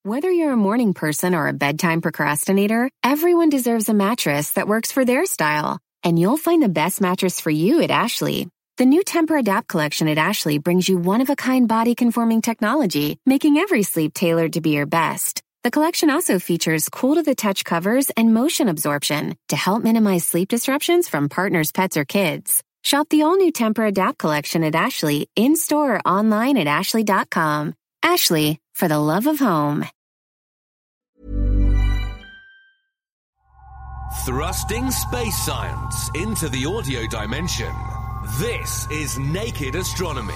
Whether you're a morning person or a bedtime procrastinator, everyone deserves a mattress that works for their style. And you'll find the best mattress for you at Ashley. The new Temper-Adapt collection at Ashley brings you one-of-a-kind body-conforming technology, making every sleep tailored to be your best. The collection also features cool-to-the-touch covers and motion absorption to help minimize sleep disruptions from partners, pets, or kids. Shop the all-new Temper-Adapt collection at Ashley, in-store or online at ashley.com. Ashley, for the love of home. Thrusting space science into the audio dimension. This is Naked Astronomy.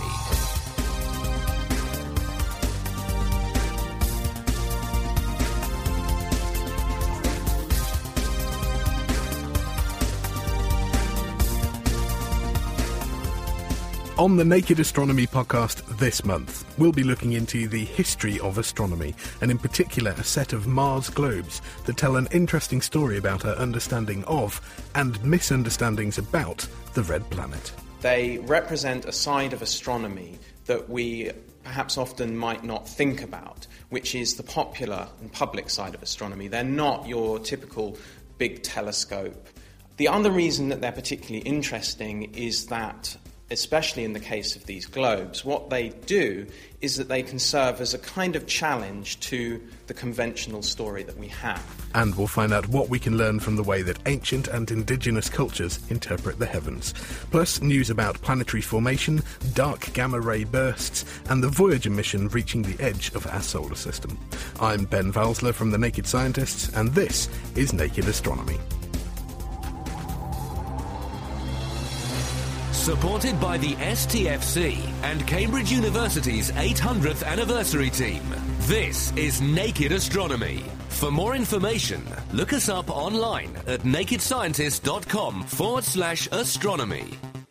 On the Naked Astronomy podcast this month, we'll be looking into the history of astronomy, and in particular a set of Mars globes that tell an interesting story about our understanding of, and misunderstandings about, the Red Planet. They represent a side of astronomy that we perhaps often might not think about, which is the popular and public side of astronomy. They're not your typical big telescope. The other reason that they're particularly interesting is that, especially in the case of these globes, what they do is that they can serve as a kind of challenge to the conventional story that we have. And we'll find out what we can learn from the way that ancient and indigenous cultures interpret the heavens. Plus, news about planetary formation, dark gamma-ray bursts, and the Voyager mission reaching the edge of our solar system. I'm Ben Valsler from The Naked Scientists, and this is Naked Astronomy. Supported by the STFC and Cambridge University's 800th anniversary team, this is Naked Astronomy. For more information, look us up online at nakedscientist.com/astronomy.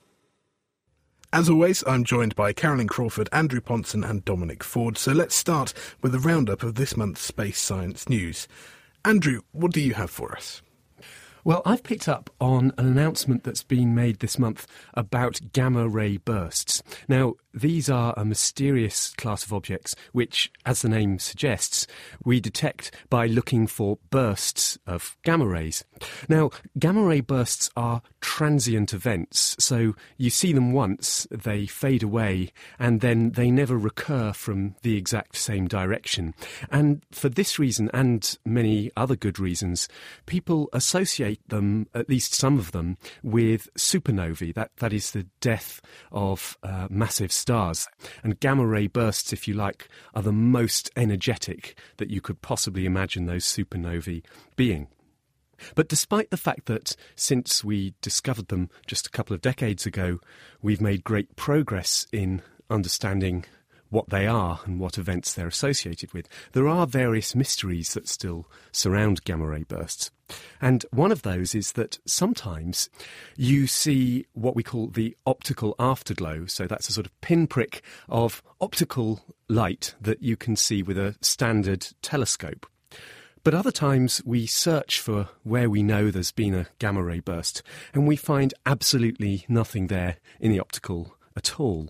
As always, I'm joined by Carolyn Crawford, Andrew Ponson and Dominic Ford, so let's start with a roundup of this month's space science news. Andrew, what do you have for us? Well, I've picked up on an announcement that's been made this month about gamma-ray bursts. Now, these are a mysterious class of objects which, as the name suggests, we detect by looking for bursts of gamma rays. Now, gamma-ray bursts are transient events, so you see them once, they fade away, and then they never recur from the exact same direction. And for this reason, and many other good reasons, people associate them, at least some of them, with supernovae. That is the death of massive stars. And gamma-ray bursts, if you like, are the most energetic that you could possibly imagine those supernovae being. But despite the fact that since we discovered them just a couple of decades ago, we've made great progress in understanding what they are and what events they're associated with, there are various mysteries that still surround gamma-ray bursts. And one of those is that sometimes you see what we call the optical afterglow. So that's a sort of pinprick of optical light that you can see with a standard telescope. But other times we search for where we know there's been a gamma-ray burst, and we find absolutely nothing there in the optical at all.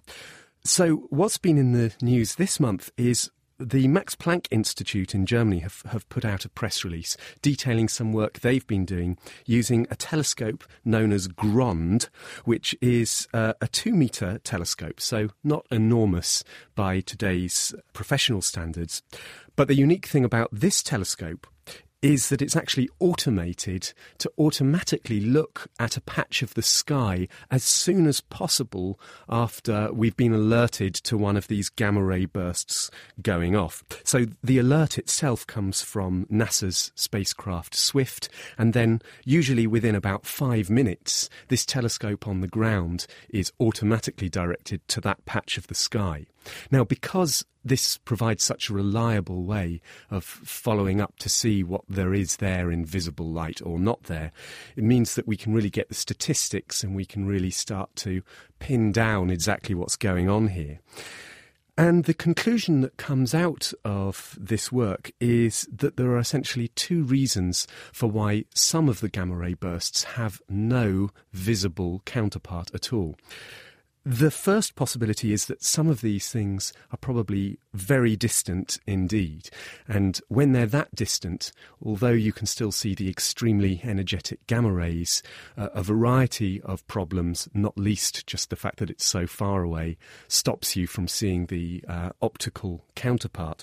So what's been in the news this month is the Max Planck Institute in Germany have put out a press release detailing some work they've been doing using a telescope known as GROND, which is a 2-metre telescope, so not enormous by today's professional standards. But the unique thing about this telescope is that it's actually automated to automatically look at a patch of the sky as soon as possible after we've been alerted to one of these gamma-ray bursts going off. So the alert itself comes from NASA's spacecraft SWIFT, and then usually within about 5 minutes, this telescope on the ground is automatically directed to that patch of the sky. Now, because this provides such a reliable way of following up to see what there is there in visible light or not there, it means that we can really get the statistics and we can really start to pin down exactly what's going on here. And the conclusion that comes out of this work is that there are essentially 2 reasons for why some of the gamma-ray bursts have no visible counterpart at all. The first possibility is that some of these things are probably very distant indeed. And when they're that distant, although you can still see the extremely energetic gamma rays, a variety of problems, not least just the fact that it's so far away, stops you from seeing the optical counterpart.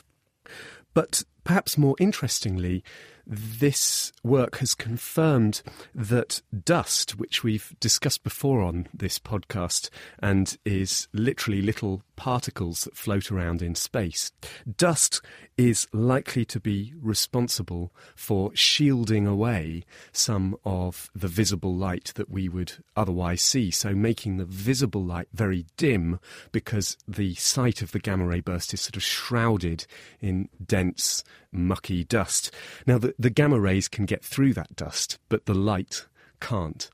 But perhaps more interestingly, this work has confirmed that dust, which we've discussed before on this podcast and is literally little particles that float around in space, dust is likely to be responsible for shielding away some of the visible light that we would otherwise see, so making the visible light very dim because the site of the gamma ray burst is sort of shrouded in dense, mucky dust. Now, the gamma rays can get through that dust, but the light can't.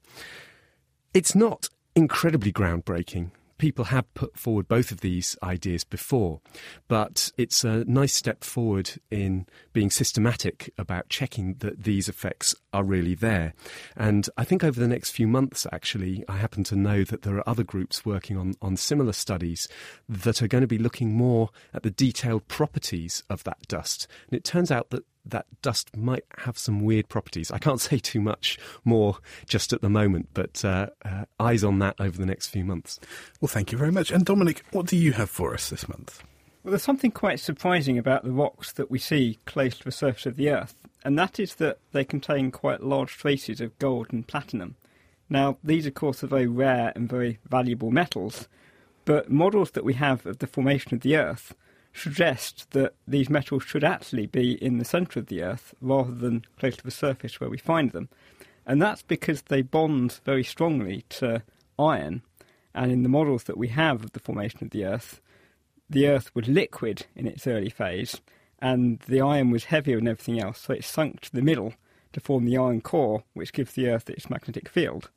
It's not incredibly groundbreaking. People have put forward both of these ideas before, but it's a nice step forward in being systematic about checking that these effects are really there. And I think over the next few months, actually, I happen to know that there are other groups working on similar studies that are going to be looking more at the detailed properties of that dust. And it turns out that dust might have some weird properties. I can't say too much more just at the moment, but eyes on that over the next few months. Well, thank you very much. And Dominic, what do you have for us this month? Well, there's something quite surprising about the rocks that we see close to the surface of the Earth, and that is that they contain quite large traces of gold and platinum. Now, these, of course, are very rare and very valuable metals, but models that we have of the formation of the Earth suggest that these metals should actually be in the centre of the Earth rather than close to the surface where we find them. And that's because they bond very strongly to iron. And in the models that we have of the formation of the Earth was liquid in its early phase, and the iron was heavier than everything else, so it sunk to the middle to form the iron core, which gives the Earth its magnetic field.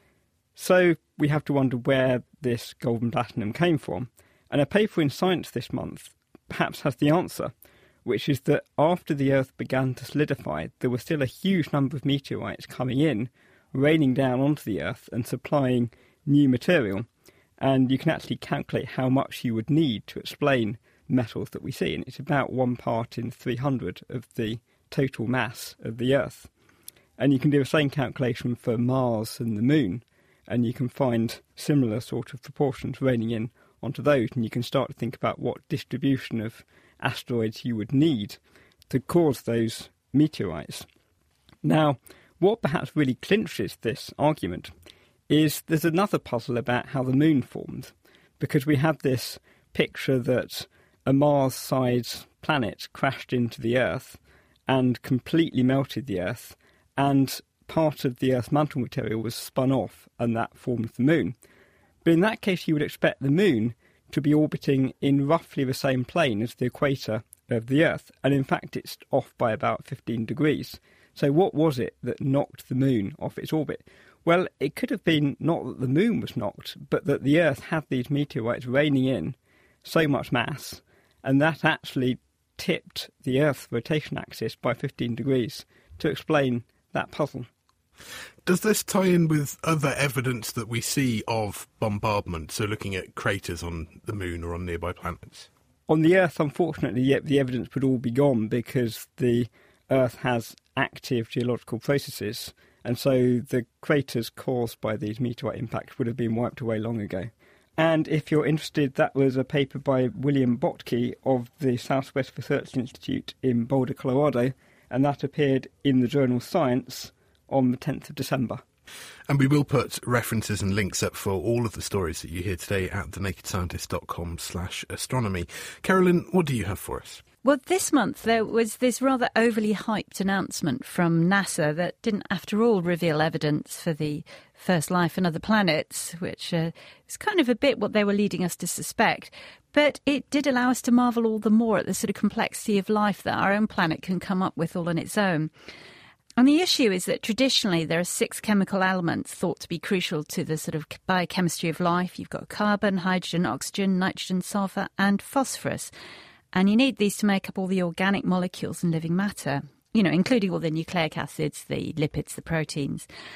So we have to wonder where this gold and platinum came from. And a paper in Science this month perhaps has the answer, which is that after the Earth began to solidify, there was still a huge number of meteorites coming in, raining down onto the Earth and supplying new material. And you can actually calculate how much you would need to explain metals that we see. And it's about 1 part in 300 of the total mass of the Earth. And you can do the same calculation for Mars and the Moon, and you can find similar sort of proportions raining in onto those, and you can start to think about what distribution of asteroids you would need to cause those meteorites. Now, what perhaps really clinches this argument is there's another puzzle about how the Moon formed, because we have this picture that a Mars-sized planet crashed into the Earth and completely melted the Earth, and part of the Earth's mantle material was spun off, and that formed the Moon. But in that case, you would expect the Moon to be orbiting in roughly the same plane as the equator of the Earth, and in fact it's off by about 15 degrees. So what was it that knocked the Moon off its orbit? Well, it could have been not that the Moon was knocked, but that the Earth had these meteorites raining in so much mass, and that actually tipped the Earth's rotation axis by 15 degrees to explain that puzzle. Does this tie in with other evidence that we see of bombardment, so looking at craters on the Moon or on nearby planets? On the Earth, unfortunately, the evidence would all be gone because the Earth has active geological processes, and so the craters caused by these meteorite impacts would have been wiped away long ago. And if you're interested, that was a paper by William Bottke of the Southwest Research Institute in Boulder, Colorado, and that appeared in the journal Science on the 10th of December. And we will put references and links up for all of the stories that you hear today at thenakedscientist.com/astronomy. Carolyn, what do you have for us? Well, this month there was this rather overly hyped announcement from NASA that didn't, after all, reveal evidence for the first life on other planets, which is kind of a bit what they were leading us to suspect. But it did allow us to marvel all the more at the sort of complexity of life that our own planet can come up with all on its own. And the issue is that traditionally there are 6 chemical elements thought to be crucial to the sort of biochemistry of life. You've got carbon, hydrogen, oxygen, nitrogen, sulfur and phosphorus. And you need these to make up all the organic molecules in living matter, including all the nucleic acids, the lipids, the proteins.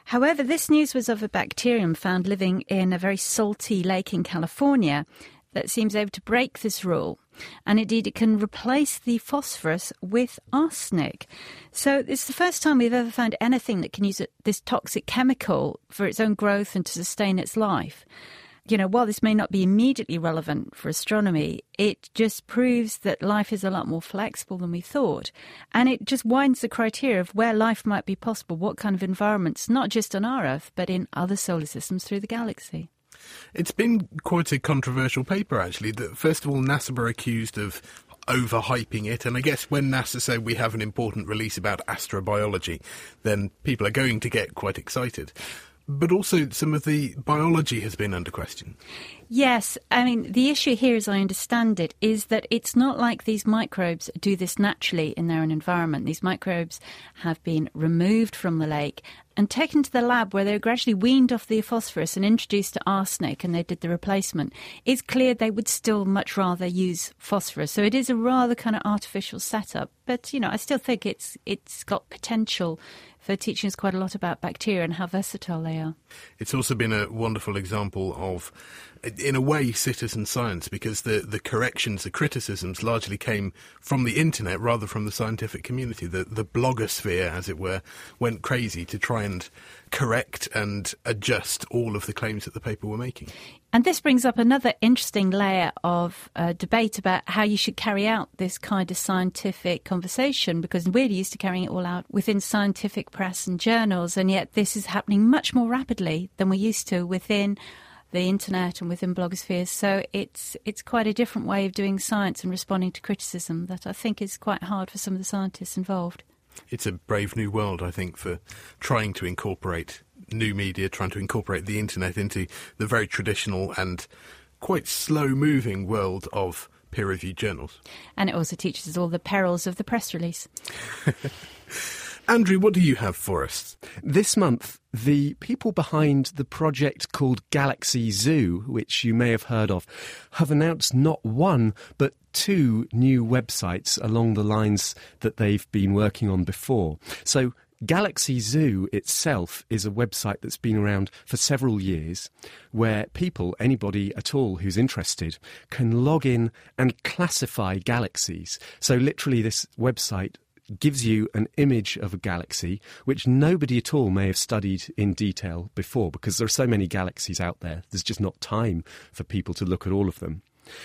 However, this news was of a bacterium found living in a very salty lake in California that seems able to break this rule. And indeed, it can replace the phosphorus with arsenic. So it's the first time we've ever found anything that can use this toxic chemical for its own growth and to sustain its life. You know, while this may not be immediately relevant for astronomy, it just proves that life is a lot more flexible than we thought. And it just widens the criteria of where life might be possible, what kind of environments, not just on our Earth, but in other solar systems through the galaxy. It's been quite a controversial paper, actually. That first of all, NASA were accused of overhyping it, and I guess when NASA said we have an important release about astrobiology, then people are going to get quite excited. But also some of the biology has been under question. Yes, I mean, the issue here, as I understand it, is that it's not like these microbes do this naturally in their own environment. These microbes have been removed from the lake and taken to the lab where they were gradually weaned off the phosphorus and introduced to arsenic, and they did the replacement. It's clear they would still much rather use phosphorus. So it is a rather kind of artificial setup. But, you know, I still think it's got potential for teaching us quite a lot about bacteria and how versatile they are. It's also been a wonderful example of, in a way, citizen science, because the corrections, the criticisms largely came from the internet rather from the scientific community. The blogosphere, as it were, went crazy to try and correct and adjust all of the claims that the paper were making. And this brings up another interesting layer of debate about how you should carry out this kind of scientific conversation, because we're used to carrying it all out within scientific press and journals, and yet this is happening much more rapidly than we're used to within the internet and within blogospheres. So it's quite a different way of doing science and responding to criticism that I think is quite hard for some of the scientists involved. It's a brave new world, I think, for trying to incorporate new media, trying to incorporate the internet into the very traditional and quite slow-moving world of peer-reviewed journals. And it also teaches us all the perils of the press release. Andrew, what do you have for us? This month, the people behind the project called Galaxy Zoo, which you may have heard of, have announced not one, but 2 new websites along the lines that they've been working on before. So Galaxy Zoo itself is a website that's been around for several years, where people, anybody at all who's interested, can log in and classify galaxies. So literally this website gives you an image of a galaxy which nobody at all may have studied in detail before, because there are so many galaxies out there. There's just not time for people to look at all of them.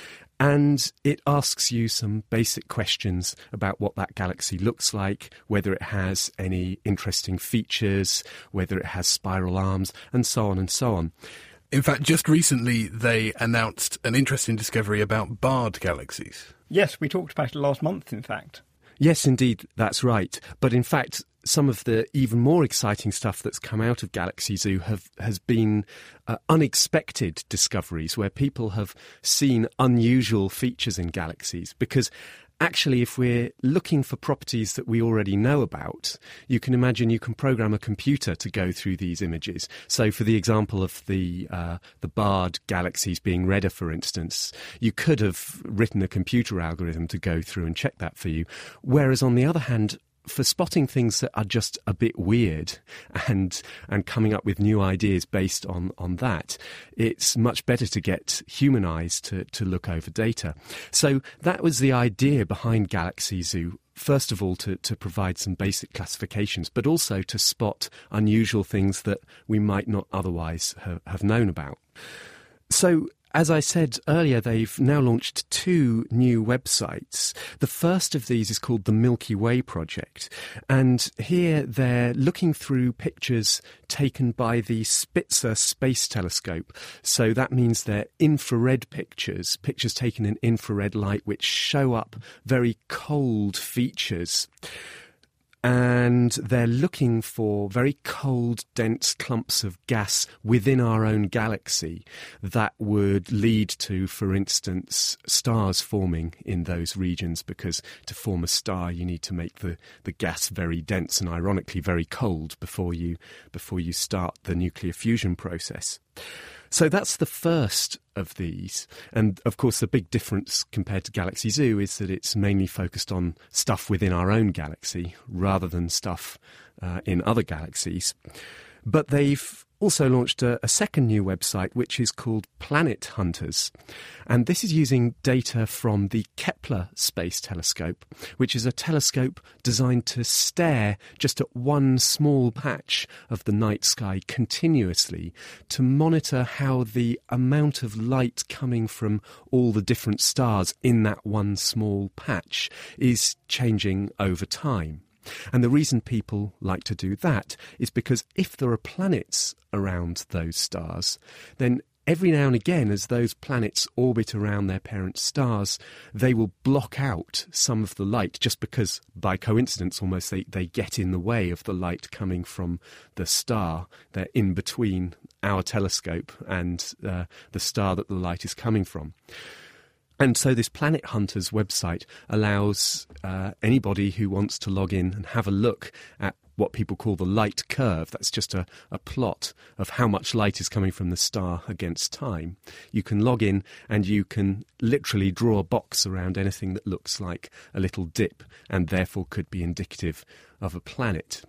And it asks you some basic questions about what that galaxy looks like, whether it has any interesting features, whether it has spiral arms, and so on and so on. In fact, just recently they announced an interesting discovery about barred galaxies. Yes, we talked about it last month, in fact. Yes, indeed, that's right. But in fact, some of the even more exciting stuff that's come out of Galaxy Zoo has been unexpected discoveries where people have seen unusual features in galaxies. Because actually, if we're looking for properties that we already know about, you can imagine you can program a computer to go through these images. So for the example of the barred galaxies being redder, for instance, you could have written a computer algorithm to go through and check that for you. Whereas on the other hand, for spotting things that are just a bit weird and coming up with new ideas based on that, it's much better to get human eyes to look over data. So that was the idea behind Galaxy Zoo. First of all, to provide some basic classifications, but also to spot unusual things that we might not otherwise have known about. So, as I said earlier, they've now launched 2 new websites. The first of these is called the Milky Way Project. And here they're looking through pictures taken by the Spitzer Space Telescope. So that means they're infrared pictures taken in infrared light, which show up very cold features. And they're looking for very cold, dense clumps of gas within our own galaxy that would lead to, for instance, stars forming in those regions, because to form a star you need to make the gas very dense and ironically very cold before you start the nuclear fusion process. So that's the first of these. And, of course, the big difference compared to Galaxy Zoo is that it's mainly focused on stuff within our own galaxy rather than stuff in other galaxies. But they've also launched a second new website, which is called Planet Hunters. And this is using data from the Kepler Space Telescope, which is a telescope designed to stare just at one small patch of the night sky continuously to monitor how the amount of light coming from all the different stars in that one small patch is changing over time. And the reason people like to do that is because if there are planets around those stars, then every now and again, as those planets orbit around their parent stars, they will block out some of the light just because, by coincidence almost, they get in the way of the light coming from the star. They're in between our telescope and the star that the light is coming from. And so this Planet Hunters website allows anybody who wants to log in and have a look at what people call the light curve. That's just a plot of how much light is coming from the star against time. You can log in and you can literally draw a box around anything that looks like a little dip and therefore could be indicative of a planet.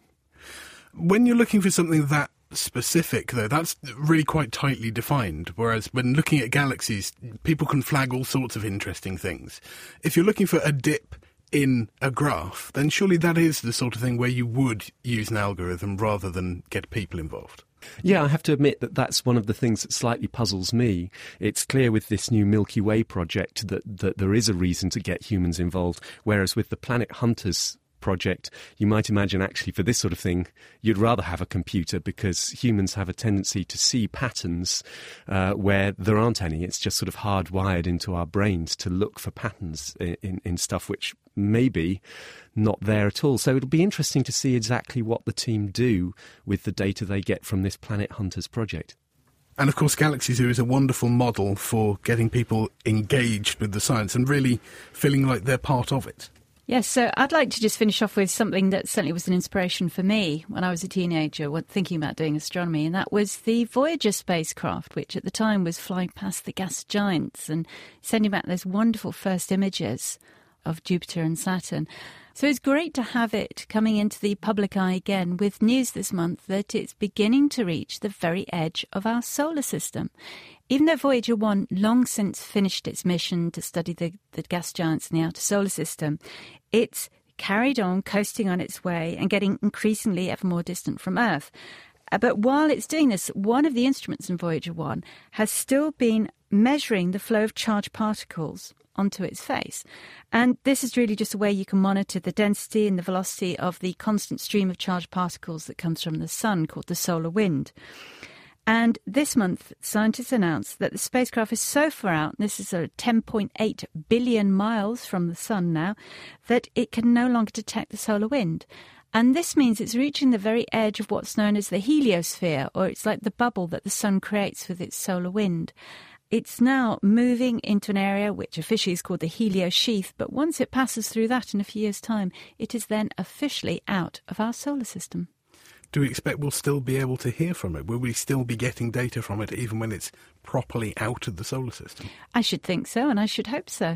When you're looking for something that specific, though, that's really quite tightly defined, whereas when looking at galaxies, people can flag all sorts of interesting things. If you're looking for a dip in a graph, then surely that is the sort of thing where you would use an algorithm rather than get people involved. Yeah, I have to admit that that's one of the things that slightly puzzles me. It's clear with this new Milky Way project that there is a reason to get humans involved, whereas with the Planet Hunters project, you might imagine actually for this sort of thing you'd rather have a computer, because humans have a tendency to see patterns where there aren't any. It's just sort of hardwired into our brains to look for patterns in stuff which may be not there at all. So it'll be interesting to see exactly what the team do with the data they get from this Planet Hunters project. And of course, Galaxy Zoo is a wonderful model for getting people engaged with the science and really feeling like they're part of it. Yes, so I'd like to just finish off with something that certainly was an inspiration for me when I was a teenager thinking about doing astronomy, and that was the Voyager spacecraft, which at the time was flying past the gas giants and sending back those wonderful first images of Jupiter and Saturn. So it's great to have it coming into the public eye again with news this month that it's beginning to reach the very edge of our solar system. Even though Voyager 1 long since finished its mission to study the gas giants in the outer solar system, it's carried on coasting on its way and getting increasingly ever more distant from Earth. But while it's doing this, one of the instruments in Voyager 1 has still been measuring the flow of charged particles onto its face. And this is really just a way you can monitor the density and the velocity of the constant stream of charged particles that comes from the sun, called the solar wind. And this month, scientists announced that the spacecraft is so far out, and this is 10.8 billion miles from the sun now, that it can no longer detect the solar wind. And this means it's reaching the very edge of what's known as the heliosphere, or it's like the bubble that the sun creates with its solar wind. It's now moving into an area which officially is called the heliosheath, but once it passes through that in a few years' time, it is then officially out of our solar system. Do we expect we'll still be able to hear from it? Will we still be getting data from it even when it's properly out of the solar system? I should think so, and I should hope so.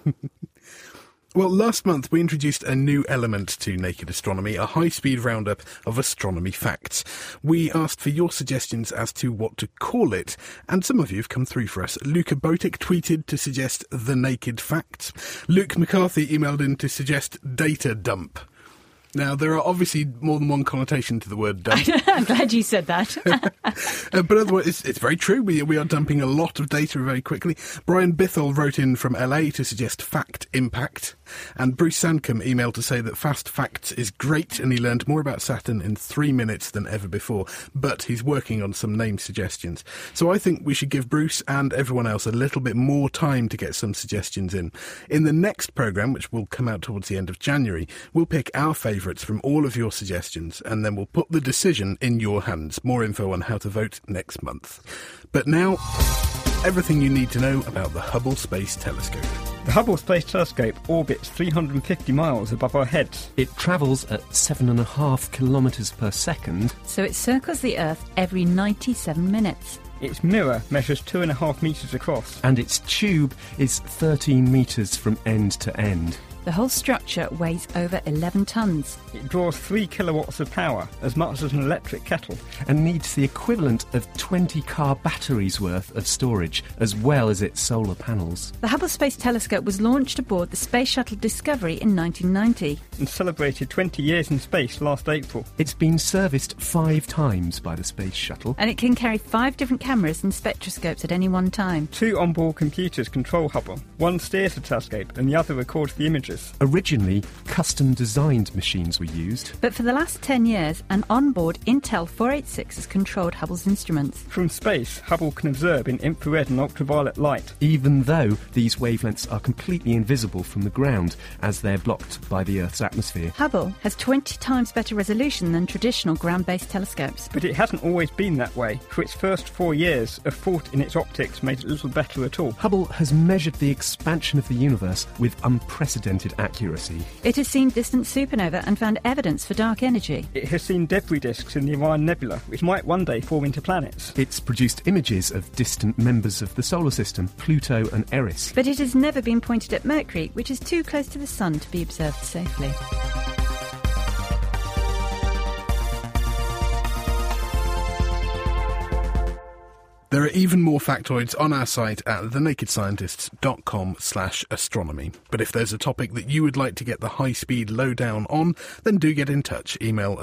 Well, last month we introduced a new element to Naked Astronomy, a high-speed roundup of astronomy facts. We asked for your suggestions as to what to call it, and some of you have come through for us. Luca Botic tweeted to suggest The Naked Facts. Luke McCarthy emailed in to suggest Data Dump. Now, there are obviously more than one connotation to the word dump. I'm glad you said that. But otherwise, it's very true. We are dumping a lot of data very quickly. Brian Bithell wrote in from LA to suggest fact impact. And Bruce Sandcombe emailed to say that Fast Facts is great and he learned more about Saturn in 3 minutes than ever before. But he's working on some name suggestions. So I think we should give Bruce and everyone else a little bit more time to get some suggestions in. In the next programme, which will come out towards the end of January, we'll pick our favourites from all of your suggestions, and then we'll put the decision in your hands. More info on how to vote next month. But now, everything you need to know about the Hubble Space Telescope. The Hubble Space Telescope orbits 350 miles above our heads. It travels at 7.5 kilometres per second. So it circles the Earth every 97 minutes. Its mirror measures 2.5 metres across. And its tube is 13 metres from end to end. The whole structure weighs over 11 tonnes. It draws 3 kilowatts of power, as much as an electric kettle. And needs the equivalent of 20 car batteries worth of storage, as well as its solar panels. The Hubble Space Telescope was launched aboard the Space Shuttle Discovery in 1990. And celebrated 20 years in space last April. It's been serviced 5 times by the Space Shuttle. And it can carry 5 different cameras and spectroscopes at any one time. 2 onboard computers control Hubble. One steers the telescope and the other records the images. Originally, custom-designed machines were used. But for the last 10 years, an onboard Intel 486 has controlled Hubble's instruments. From space, Hubble can observe in infrared and ultraviolet light. Even though these wavelengths are completely invisible from the ground, as they're blocked by the Earth's atmosphere. Hubble has 20 times better resolution than traditional ground-based telescopes. But it hasn't always been that way. For its first 4 years, a fault in its optics made it little better at all. Hubble has measured the expansion of the universe with unprecedented accuracy. It has seen distant supernova and found evidence for dark energy. It has seen debris disks in the Orion Nebula, which might one day form into planets. It's produced images of distant members of the solar system, Pluto and Eris. But it has never been pointed at Mercury, which is too close to the Sun to be observed safely. There are even more factoids on our site at thenakedscientists.com/astronomy. But if there's a topic that you would like to get the high-speed lowdown on, then do get in touch. Email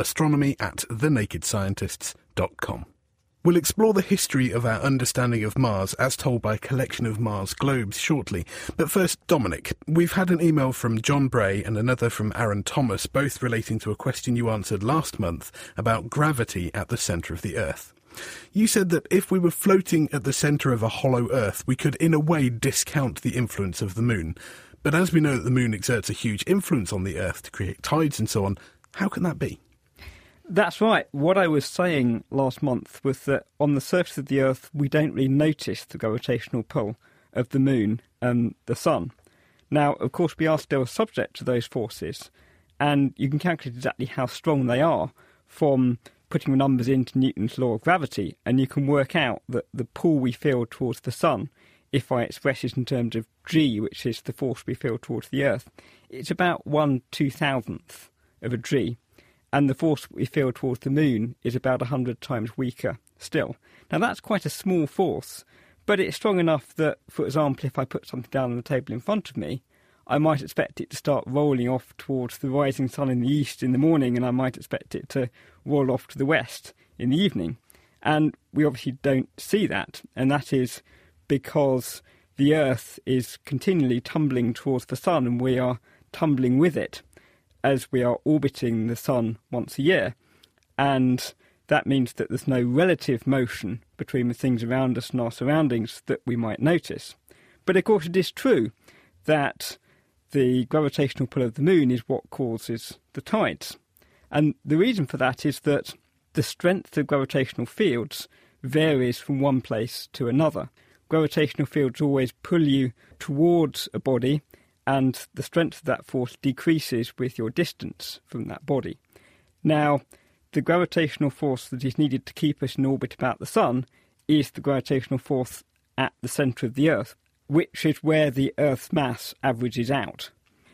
astronomy@thenakedscientists.com. We'll explore the history of our understanding of Mars as told by a collection of Mars globes shortly. But first, Dominic, we've had an email from John Bray and another from Aaron Thomas, both relating to a question you answered last month about gravity at the centre of the Earth. You said that if we were floating at the centre of a hollow Earth, we could in a way discount the influence of the Moon. But as we know that the Moon exerts a huge influence on the Earth to create tides and so on, how can that be? That's right. What I was saying last month was that on the surface of the Earth, we don't really notice the gravitational pull of the Moon and the Sun. Now, of course, we are still subject to those forces, and you can calculate exactly how strong they are from putting numbers into Newton's law of gravity, and you can work out that the pull we feel towards the Sun, if I express it in terms of G, which is the force we feel towards the Earth, it's about 1/2000th of a G, and the force we feel towards the Moon is about 100 times weaker still. Now that's quite a small force, but it's strong enough that, for example, if I put something down on the table in front of me, I might expect it to start rolling off towards the rising sun in the east in the morning, and I might expect it to roll off to the west in the evening. And we obviously don't see that, and that is because the Earth is continually tumbling towards the sun, and we are tumbling with it as we are orbiting the sun once a year. And that means that there's no relative motion between the things around us and our surroundings that we might notice. But of course it is true that the gravitational pull of the Moon is what causes the tides. And the reason for that is that the strength of gravitational fields varies from one place to another. Gravitational fields always pull you towards a body, and the strength of that force decreases with your distance from that body. Now, the gravitational force that is needed to keep us in orbit about the Sun is the gravitational force at the centre of the Earth, which is where the Earth's mass averages out.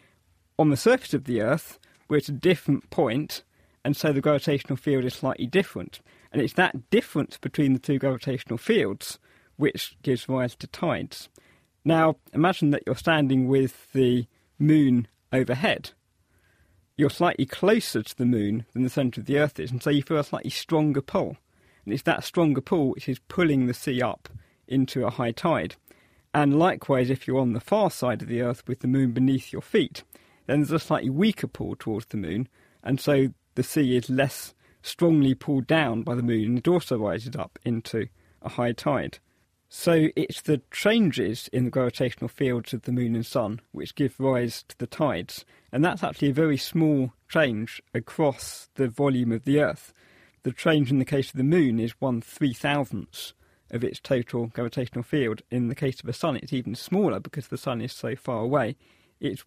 On the surface of the Earth, we're at a different point, and so the gravitational field is slightly different. And it's that difference between the two gravitational fields which gives rise to tides. Now, imagine that you're standing with the Moon overhead. You're slightly closer to the Moon than the centre of the Earth is, and so you feel a slightly stronger pull. And it's that stronger pull which is pulling the sea up into a high tide. And likewise, if you're on the far side of the Earth with the Moon beneath your feet, then there's a slightly weaker pull towards the Moon, and so the sea is less strongly pulled down by the Moon, and it also rises up into a high tide. So it's the changes in the gravitational fields of the Moon and Sun which give rise to the tides, and that's actually a very small change across the volume of the Earth. The change in the case of the Moon is 1/3000th of its total gravitational field. In the case of the Sun, it's even smaller because the Sun is so far away. It's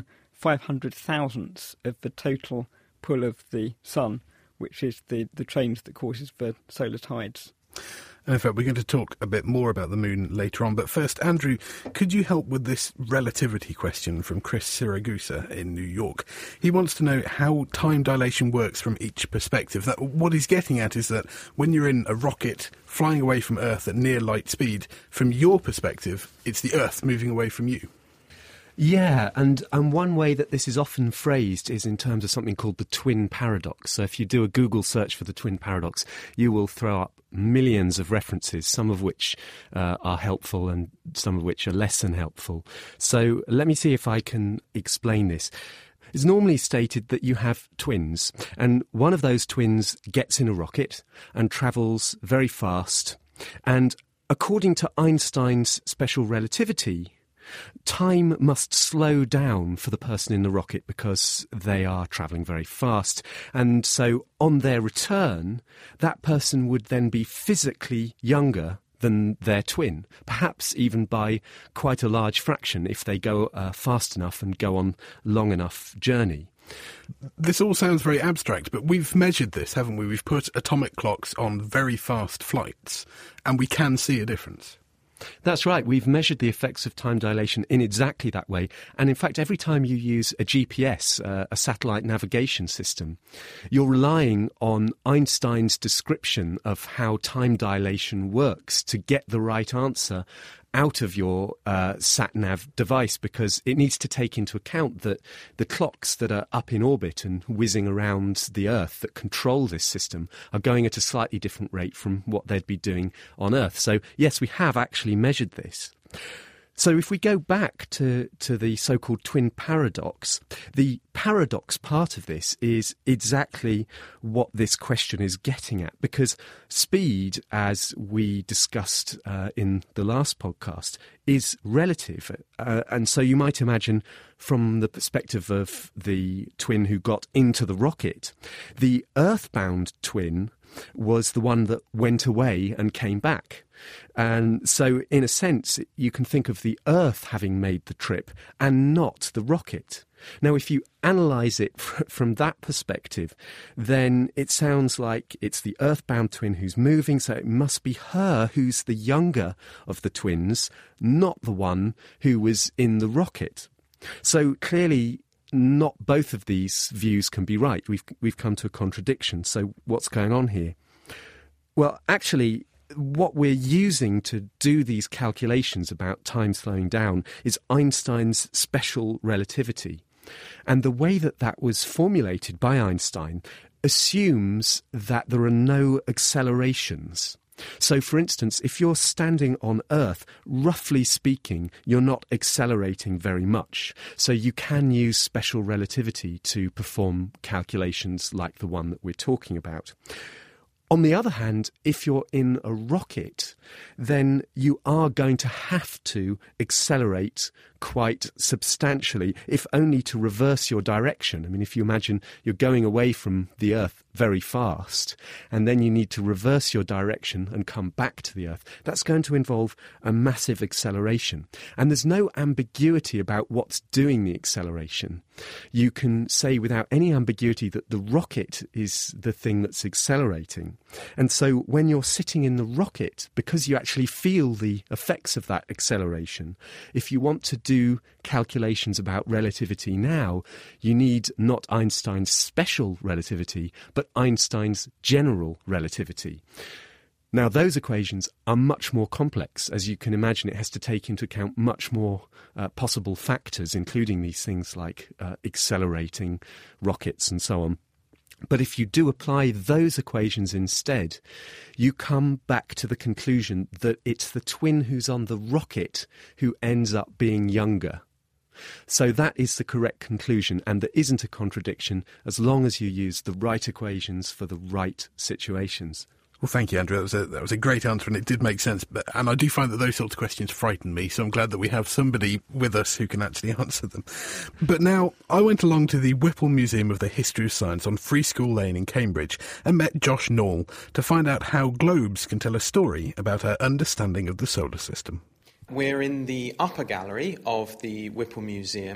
1/500,000th of the total pull of the Sun, which is the change that causes the solar tides. And in fact, we're going to talk a bit more about the moon later on. But first, Andrew, could you help with this relativity question from Chris Siragusa in New York? He wants to know how time dilation works from each perspective. What he's getting at is that when you're in a rocket flying away from Earth at near light speed, from your perspective, it's the Earth moving away from you. Yeah, and one way that this is often phrased is in terms of something called the twin paradox. So if you do a Google search for the twin paradox, you will throw up millions of references, some of which are helpful and some of which are less than helpful. So let me see if I can explain this. It's normally stated that you have twins, and one of those twins gets in a rocket and travels very fast. And according to Einstein's special relativity, time must slow down for the person in the rocket because they are travelling very fast. And so on their return, that person would then be physically younger than their twin, perhaps even by quite a large fraction if they go fast enough and go on long enough journey. This all sounds very abstract, but we've measured this, haven't we? We've put atomic clocks on very fast flights, and we can see a difference. That's right. We've measured the effects of time dilation in exactly that way. And in fact, every time you use a GPS, a satellite navigation system, you're relying on Einstein's description of how time dilation works to get the right answer out of your sat-nav device, because it needs to take into account that the clocks that are up in orbit and whizzing around the Earth that control this system are going at a slightly different rate from what they'd be doing on Earth. So, yes, we have actually measured this. So if we go back to the so-called twin paradox, the paradox part of this is exactly what this question is getting at, because speed, as we discussed in the last podcast, is relative. And so you might imagine from the perspective of the twin who got into the rocket, the earthbound twin was the one that went away and came back. And so, in a sense, you can think of the Earth having made the trip and not the rocket. Now, if you analyse it from that perspective, then it sounds like it's the earthbound twin who's moving, so it must be her who's the younger of the twins, not the one who was in the rocket. So, clearly, not both of these views can be right. We've come to a contradiction. So what's going on here? Well, actually, what we're using to do these calculations about time slowing down is Einstein's special relativity. And the way that that was formulated by Einstein assumes that there are no accelerations. So, for instance, if you're standing on Earth, roughly speaking, you're not accelerating very much. So you can use special relativity to perform calculations like the one that we're talking about. On the other hand, if you're in a rocket, then you are going to have to accelerate quite substantially, if only to reverse your direction. I mean, if you imagine you're going away from the Earth very fast, and then you need to reverse your direction and come back to the Earth, that's going to involve a massive acceleration. And there's no ambiguity about what's doing the acceleration. You can say without any ambiguity that the rocket is the thing that's accelerating. And so when you're sitting in the rocket, because you actually feel the effects of that acceleration, if you want to do calculations about relativity now, you need not Einstein's special relativity, but Einstein's general relativity. Now, those equations are much more complex. As you can imagine, it has to take into account much more possible factors, including these things like accelerating rockets and so on. But if you do apply those equations instead, you come back to the conclusion that it's the twin who's on the rocket who ends up being younger. So that is the correct conclusion, and there isn't a contradiction as long as you use the right equations for the right situations. Well, thank you, Andrew. That was a great answer, and it did make sense. And I do find that those sorts of questions frighten me, so I'm glad that we have somebody with us who can actually answer them. But now, I went along to the Whipple Museum of the History of Science on Free School Lane in Cambridge and met Josh Nall to find out how globes can tell a story about our understanding of the solar system. We're in the upper gallery of the Whipple Museum,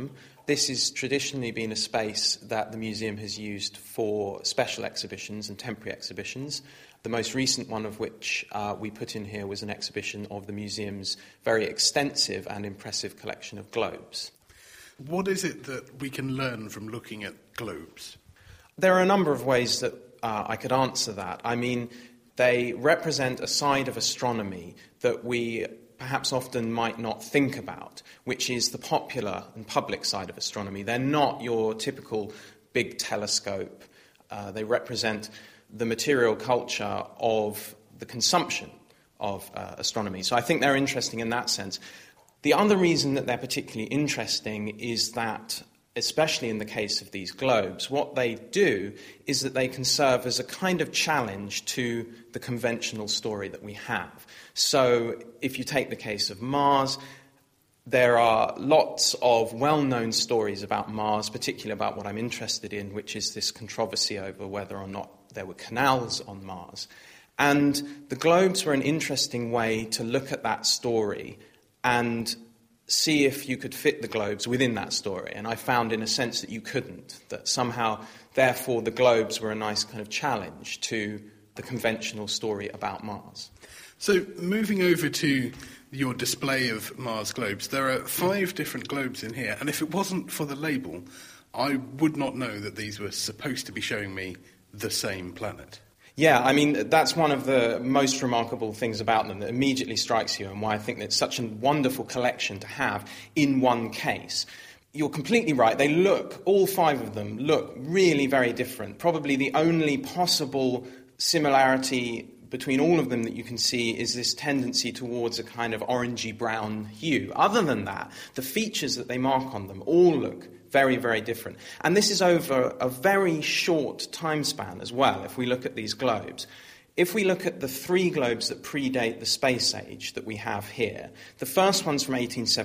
this has traditionally been a space that the museum has used for special exhibitions and temporary exhibitions. The most recent one of which we put in here was an exhibition of the museum's very extensive and impressive collection of globes. What is it that we can learn from looking at globes? There are a number of ways that I could answer that. I mean, they represent a side of astronomy that we perhaps often might not think about, which is the popular and public side of astronomy. They're not your typical big telescope. They represent the material culture of the consumption of astronomy. So I think they're interesting in that sense. The other reason that they're particularly interesting is that, especially in the case of these globes, what they do is that they can serve as a kind of challenge to the conventional story that we have. So if you take the case of Mars, there are lots of well-known stories about Mars, particularly about what I'm interested in, which is this controversy over whether or not there were canals on Mars. And the globes were an interesting way to look at that story and see if you could fit the globes within that story. And I found, in a sense, that you couldn't, that somehow, therefore, the globes were a nice kind of challenge to the conventional story about Mars. So, moving over to your display of Mars globes, there are 5 different globes in here, and if it wasn't for the label, I would not know that these were supposed to be showing me the same planet. Yeah, I mean, that's one of the most remarkable things about them that immediately strikes you, and why I think that it's such a wonderful collection to have in one case. You're completely right. They look, all 5 of them look really very different. Probably the only possible similarity between all of them that you can see is this tendency towards a kind of orangey-brown hue. Other than that, the features that they mark on them all look very, very different. And this is over a very short time span as well, if we look at these globes. If we look at the 3 globes that predate the space age that we have here, the first one's from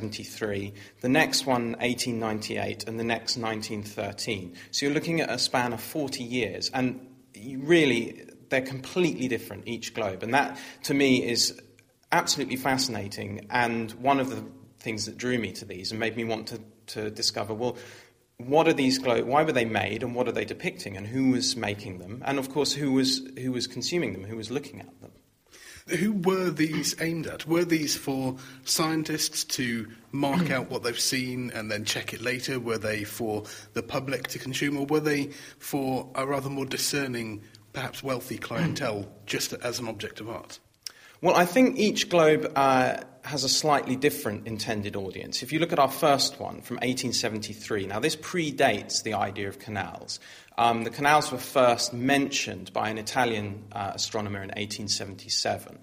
1873, the next one 1898, and the next 1913. So you're looking at a span of 40 years, and really, they're completely different, each globe. And that, to me, is absolutely fascinating, and one of the things that drew me to these and made me want to discover, well, what are these globes, why were they made, and what are they depicting, and who was making them, and of course who was consuming them, who was looking at them. Who were these aimed at? Were these for scientists to mark out what they've seen and then check it later? Were they for the public to consume, or were they for a rather more discerning, perhaps wealthy clientele, just as an object of art? Well, I think each globe has a slightly different intended audience. If you look at our first one from 1873, now this predates the idea of canals. The canals were first mentioned by an Italian astronomer in 1877.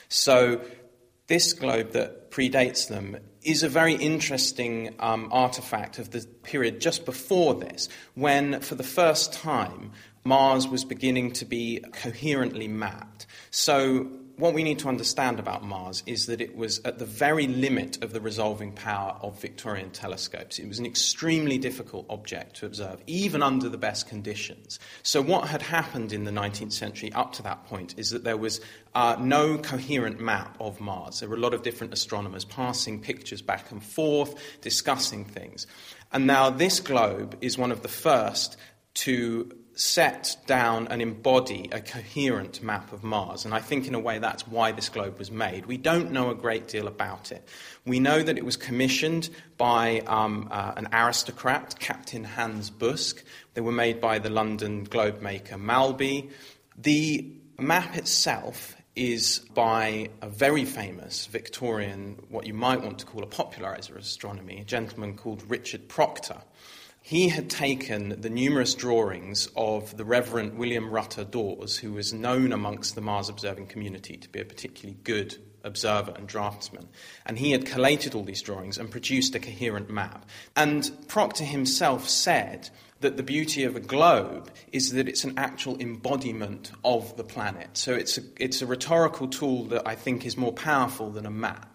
So this globe that predates them is a very interesting artifact of the period just before this, when for the first time Mars was beginning to be coherently mapped. So what we need to understand about Mars is that it was at the very limit of the resolving power of Victorian telescopes. It was an extremely difficult object to observe, even under the best conditions. So what had happened in the 19th century up to that point is that there was no coherent map of Mars. There were a lot of different astronomers passing pictures back and forth, discussing things. And now this globe is one of the first to set down and embody a coherent map of Mars. And I think in a way that's why this globe was made. We don't know a great deal about it. We know that it was commissioned by an aristocrat, Captain Hans Busk. They were made by the London globe maker Malby. The map itself is by a very famous Victorian, what you might want to call a popularizer of astronomy, a gentleman called Richard Proctor. He had taken the numerous drawings of the Reverend William Rutter Dawes, who was known amongst the Mars-observing community to be a particularly good observer and draftsman, and he had collated all these drawings and produced a coherent map. And Proctor himself said that the beauty of a globe is that it's an actual embodiment of the planet. So it's a rhetorical tool that I think is more powerful than a map.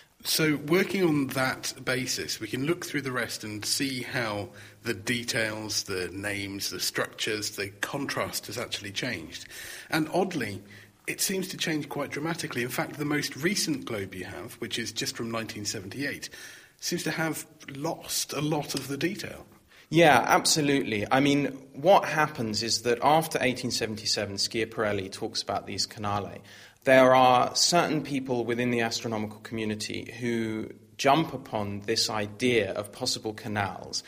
So working on that basis, we can look through the rest and see how the details, the names, the structures, the contrast has actually changed. And oddly, it seems to change quite dramatically. In fact, the most recent globe you have, which is just from 1978, seems to have lost a lot of the detail. Yeah, absolutely. I mean, what happens is that after 1877, Schiaparelli talks about these canali. There are certain people within the astronomical community who jump upon this idea of possible canals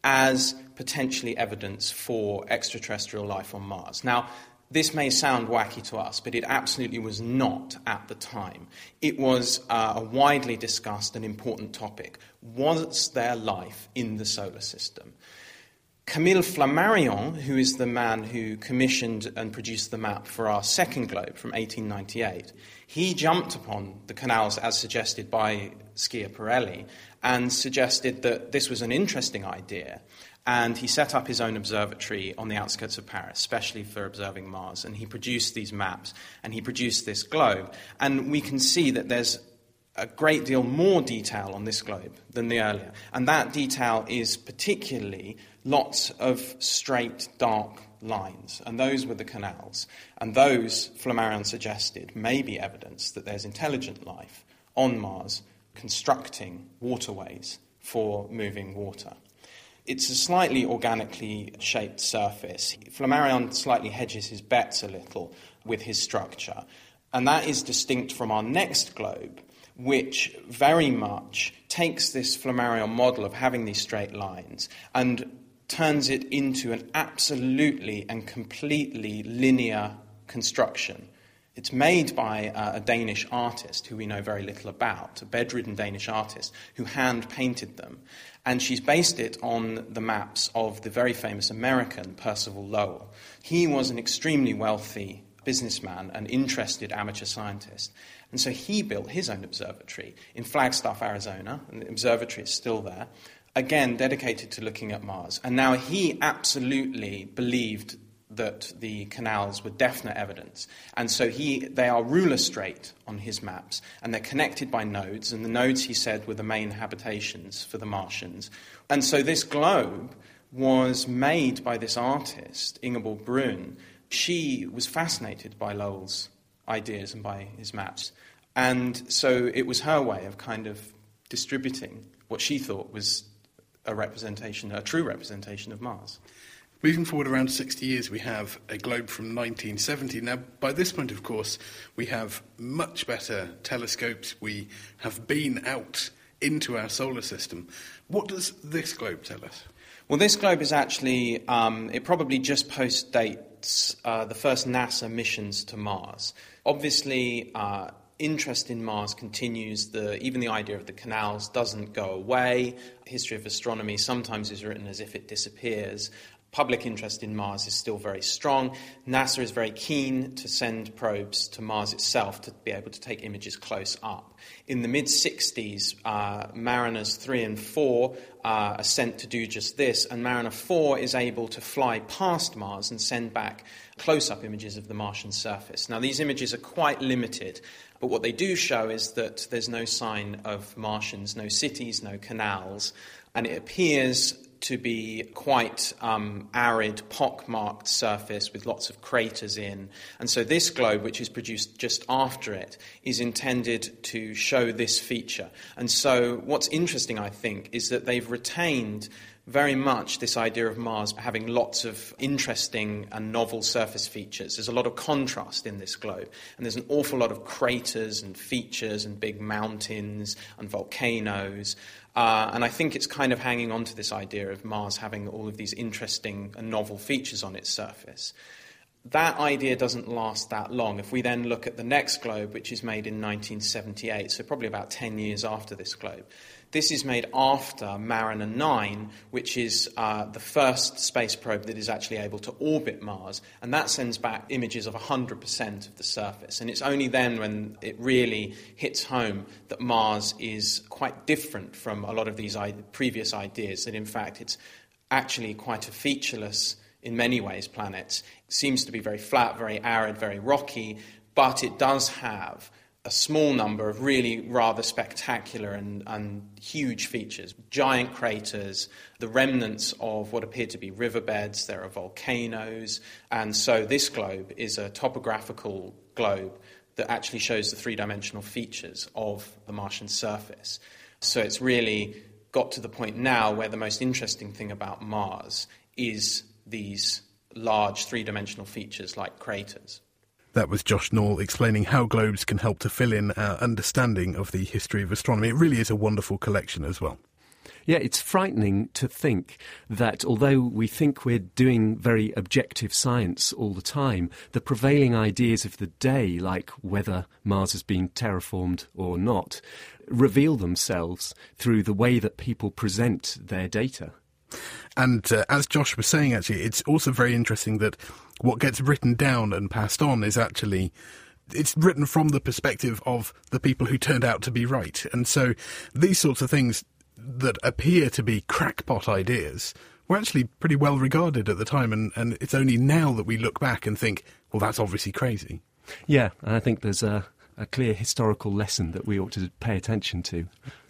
as potentially evidence for extraterrestrial life on Mars. Now, this may sound wacky to us, but it absolutely was not at the time. It was a widely discussed and important topic. Was there life in the solar system? Camille Flammarion, who is the man who commissioned and produced the map for our second globe from 1898, he jumped upon the canals as suggested by Schiaparelli and suggested that this was an interesting idea. And he set up his own observatory on the outskirts of Paris, especially for observing Mars. And he produced these maps, and he produced this globe. And we can see that there's a great deal more detail on this globe than the earlier. And that detail is particularly lots of straight, dark lines. And those were the canals. And those, Flammarion suggested, may be evidence that there's intelligent life on Mars constructing waterways for moving water. It's a slightly organically shaped surface. Flammarion slightly hedges his bets a little with his structure. And that is distinct from our next globe, which very much takes this Flammarion model of having these straight lines and turns it into an absolutely and completely linear construction. It's made by a Danish artist who we know very little about, a bedridden Danish artist who hand-painted them. And she's based it on the maps of the very famous American Percival Lowell. He was an extremely wealthy businessman, an interested amateur scientist. And so he built his own observatory in Flagstaff, Arizona, and the observatory is still there, again dedicated to looking at Mars. And now he absolutely believed that the canals were definite evidence. And so they are ruler straight on his maps, and they're connected by nodes, and the nodes, he said, were the main habitations for the Martians. And so this globe was made by this artist, Ingeborg Brun. She was fascinated by Lowell's ideas and by his maps. And so it was her way of kind of distributing what she thought was a true representation of Mars. Moving forward around 60 years, we have a globe from 1970. Now, by this point, of course, we have much better telescopes. We have been out into our solar system. What does this globe tell us? Well, this globe is actually, it probably just post-dates the first NASA missions to Mars. Obviously, interest in Mars continues. Even the idea of the canals doesn't go away. History of astronomy sometimes is written as if it disappears. Public interest in Mars is still very strong. NASA is very keen to send probes to Mars itself to be able to take images close up. In the mid-60s, Mariners 3 and 4 are sent to do just this, and Mariner 4 is able to fly past Mars and send back close-up images of the Martian surface. Now, these images are quite limited, but what they do show is that there's no sign of Martians, no cities, no canals, and it appears to be quite arid, pock-marked surface with lots of craters in. And so this globe, which is produced just after it, is intended to show this feature. And so what's interesting, I think, is that they've retained very much this idea of Mars having lots of interesting and novel surface features. There's a lot of contrast in this globe, and there's an awful lot of craters and features and big mountains and volcanoes. And I think it's kind of hanging on to this idea of Mars having all of these interesting and novel features on its surface. That idea doesn't last that long. If we then look at the next globe, which is made in 1978, so probably about 10 years after this globe, this is made after Mariner 9, which is the first space probe that is actually able to orbit Mars, and that sends back images of 100% of the surface. And it's only then when it really hits home that Mars is quite different from a lot of these previous ideas, that in fact it's actually quite a featureless, in many ways, planet. It seems to be very flat, very arid, very rocky, but it does have a small number of really rather spectacular and huge features. Giant craters, the remnants of what appear to be riverbeds, there are volcanoes, and so this globe is a topographical globe that actually shows the three-dimensional features of the Martian surface. So it's really got to the point now where the most interesting thing about Mars is these large three-dimensional features like craters. That was Josh Nall explaining how globes can help to fill in our understanding of the history of astronomy. It really is a wonderful collection as well. Yeah, it's frightening to think that although we think we're doing very objective science all the time, the prevailing ideas of the day, like whether Mars has been terraformed or not, reveal themselves through the way that people present their data. And as Josh was saying, actually, it's also very interesting that what gets written down and passed on is actually, it's written from the perspective of the people who turned out to be right. And so these sorts of things that appear to be crackpot ideas were actually pretty well regarded at the time. And it's only now that we look back and think, well, that's obviously crazy. Yeah, and I think there's a clear historical lesson that we ought to pay attention to.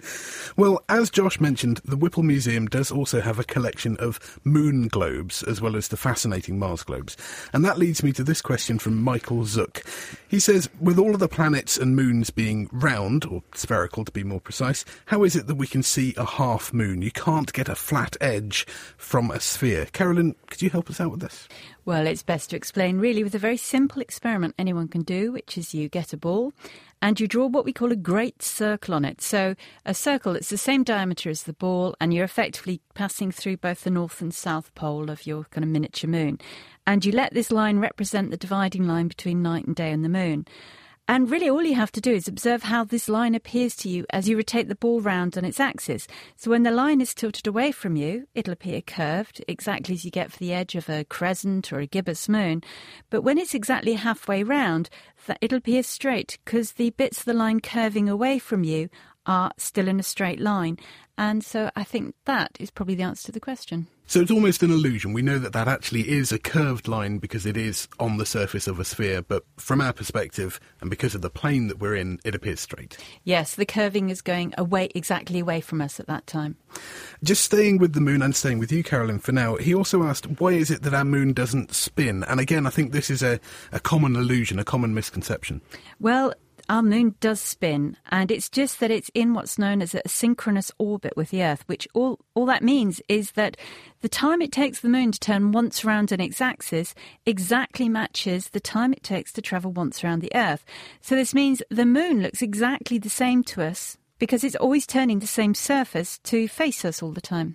Well, as Josh mentioned, the Whipple Museum does also have a collection of moon globes, as well as the fascinating Mars globes. And that leads me to this question from Michael Zook. He says, with all of the planets and moons being round, or spherical to be more precise, how is it that we can see a half moon? You can't get a flat edge from a sphere. Carolyn, could you help us out with this? Well, it's best to explain really with a very simple experiment anyone can do, which is you get a ball and you draw what we call a great circle on it. So a circle that's the same diameter as the ball, and you're effectively passing through both the north and south pole of your kind of miniature moon. And you let this line represent the dividing line between night and day and the moon. And really all you have to do is observe how this line appears to you as you rotate the ball round on its axis. So when the line is tilted away from you, it'll appear curved, exactly as you get for the edge of a crescent or a gibbous moon. But when it's exactly halfway round, it'll appear straight, because the bits of the line curving away from you are still in a straight line. And so I think that is probably the answer to the question. So it's almost an illusion. We know that that actually is a curved line because it is on the surface of a sphere, but from our perspective, and because of the plane that we're in, it appears straight. Yes, the curving is going exactly away from us at that time. Just staying with the moon and staying with you, Carolyn, for now, he also asked, why is it that our moon doesn't spin? And again, I think this is a common illusion, a common misconception. Well, our moon does spin, and it's just that it's in what's known as a synchronous orbit with the Earth, which all that means is that the time it takes the moon to turn once around on its axis exactly matches the time it takes to travel once around the Earth. So this means the moon looks exactly the same to us because it's always turning the same surface to face us all the time.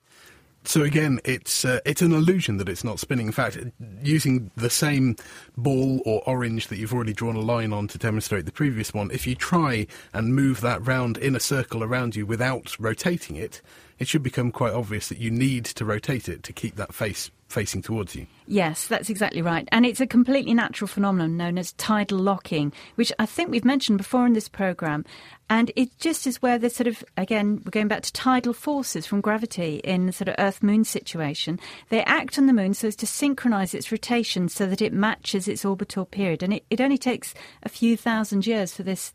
So again, it's an illusion that it's not spinning. In fact, using the same ball or orange that you've already drawn a line on to demonstrate the previous one, if you try and move that round in a circle around you without rotating it, it should become quite obvious that you need to rotate it to keep that face facing towards you. Yes, that's exactly right. And it's a completely natural phenomenon known as tidal locking, which I think we've mentioned before in this programme. And it just is where there's sort of, again, we're going back to tidal forces from gravity in the sort of Earth-Moon situation. They act on the moon so as to synchronise its rotation so that it matches its orbital period. And it only takes a few thousand years for this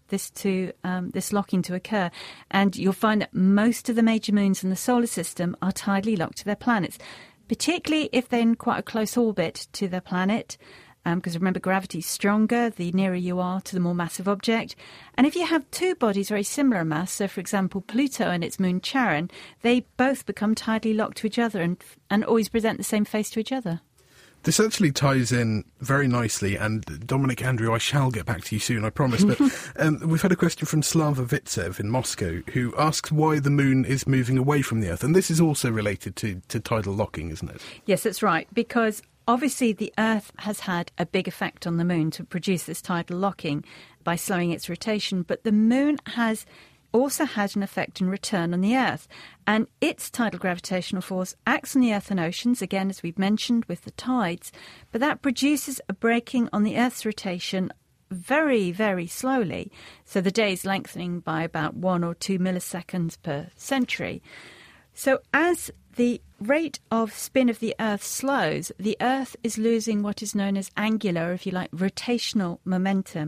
locking to occur. And you'll find that most of the major moons in the solar system are tidally locked to their planets, particularly if they're in quite a close orbit to their planet. Because remember, gravity's stronger the nearer you are to the more massive object. And if you have two bodies very similar in mass, so for example Pluto and its moon Charon, they both become tidally locked to each other and always present the same face to each other. This actually ties in very nicely, and Dominic, Andrew, I shall get back to you soon, I promise, but we've had a question from Slava Vitsev in Moscow, who asks why the moon is moving away from the Earth, and this is also related to tidal locking, isn't it? Yes, that's right, because obviously the Earth has had a big effect on the moon to produce this tidal locking by slowing its rotation, but the moon has also had an effect in return on the Earth. And its tidal gravitational force acts on the Earth and oceans, again, as we've mentioned, with the tides, but that produces a braking on the Earth's rotation very, very slowly. So the day is lengthening by about 1 or 2 milliseconds per century. So as the rate of spin of the Earth slows, the Earth is losing what is known as angular, if you like, rotational momentum.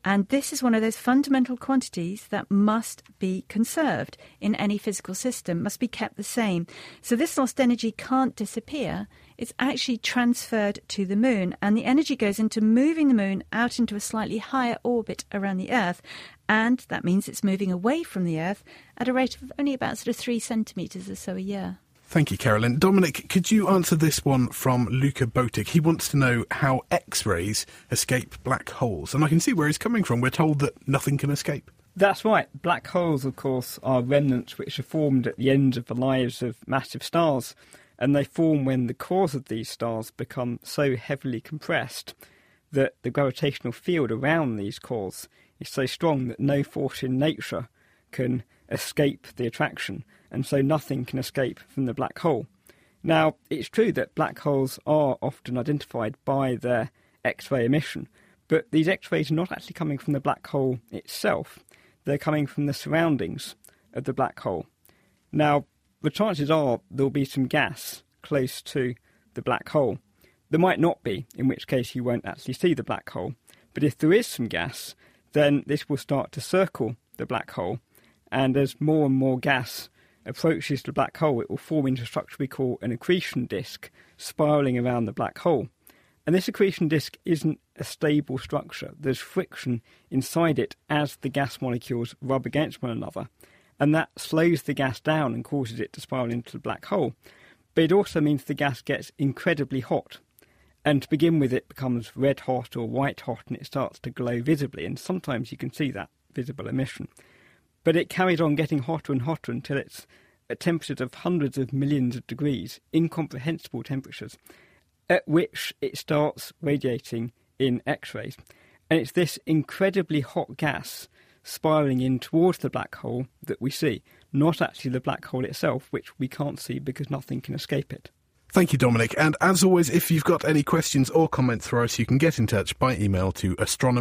And this is one of those fundamental quantities that must be conserved in any physical system, must be kept the same. So this lost energy can't disappear. It's actually transferred to the moon, and the energy goes into moving the moon out into a slightly higher orbit around the Earth, and that means it's moving away from the Earth at a rate of only about sort of 3 centimetres or so a year. Thank you, Carolyn. Dominic, could you answer this one from Luca Botic? He wants to know how X-rays escape black holes. And I can see where he's coming from. We're told that nothing can escape. That's right. Black holes, of course, are remnants which are formed at the ends of the lives of massive stars. And they form when the cores of these stars become so heavily compressed that the gravitational field around these cores is so strong that no force in nature can escape the attraction, and so nothing can escape from the black hole. Now, it's true that black holes are often identified by their X-ray emission, but these X-rays are not actually coming from the black hole itself. They're coming from the surroundings of the black hole. Now, the chances are there'll be some gas close to the black hole. There might not be, in which case you won't actually see the black hole. But if there is some gas, then this will start to circle the black hole, and as more and more gas approaches the black hole, it will form into a structure we call an accretion disk, spiralling around the black hole. And this accretion disk isn't a stable structure. There's friction inside it as the gas molecules rub against one another, and that slows the gas down and causes it to spiral into the black hole. But it also means the gas gets incredibly hot, and to begin with it becomes red hot or white hot, and it starts to glow visibly, and sometimes you can see that visible emission. But it carries on getting hotter and hotter until it's at temperatures of hundreds of millions of degrees, incomprehensible temperatures, at which it starts radiating in X-rays. And it's this incredibly hot gas spiralling in towards the black hole that we see, not actually the black hole itself, which we can't see because nothing can escape it. Thank you, Dominic. And as always, if you've got any questions or comments for us, you can get in touch by email to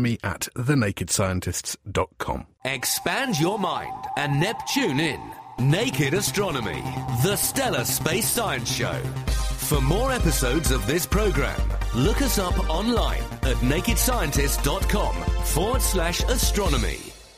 astronomy@thenakedscientists.com. Expand your mind and Neptune in. Naked Astronomy, the stellar space science show. For more episodes of this programme, look us up online at nakedscientists.com/astronomy.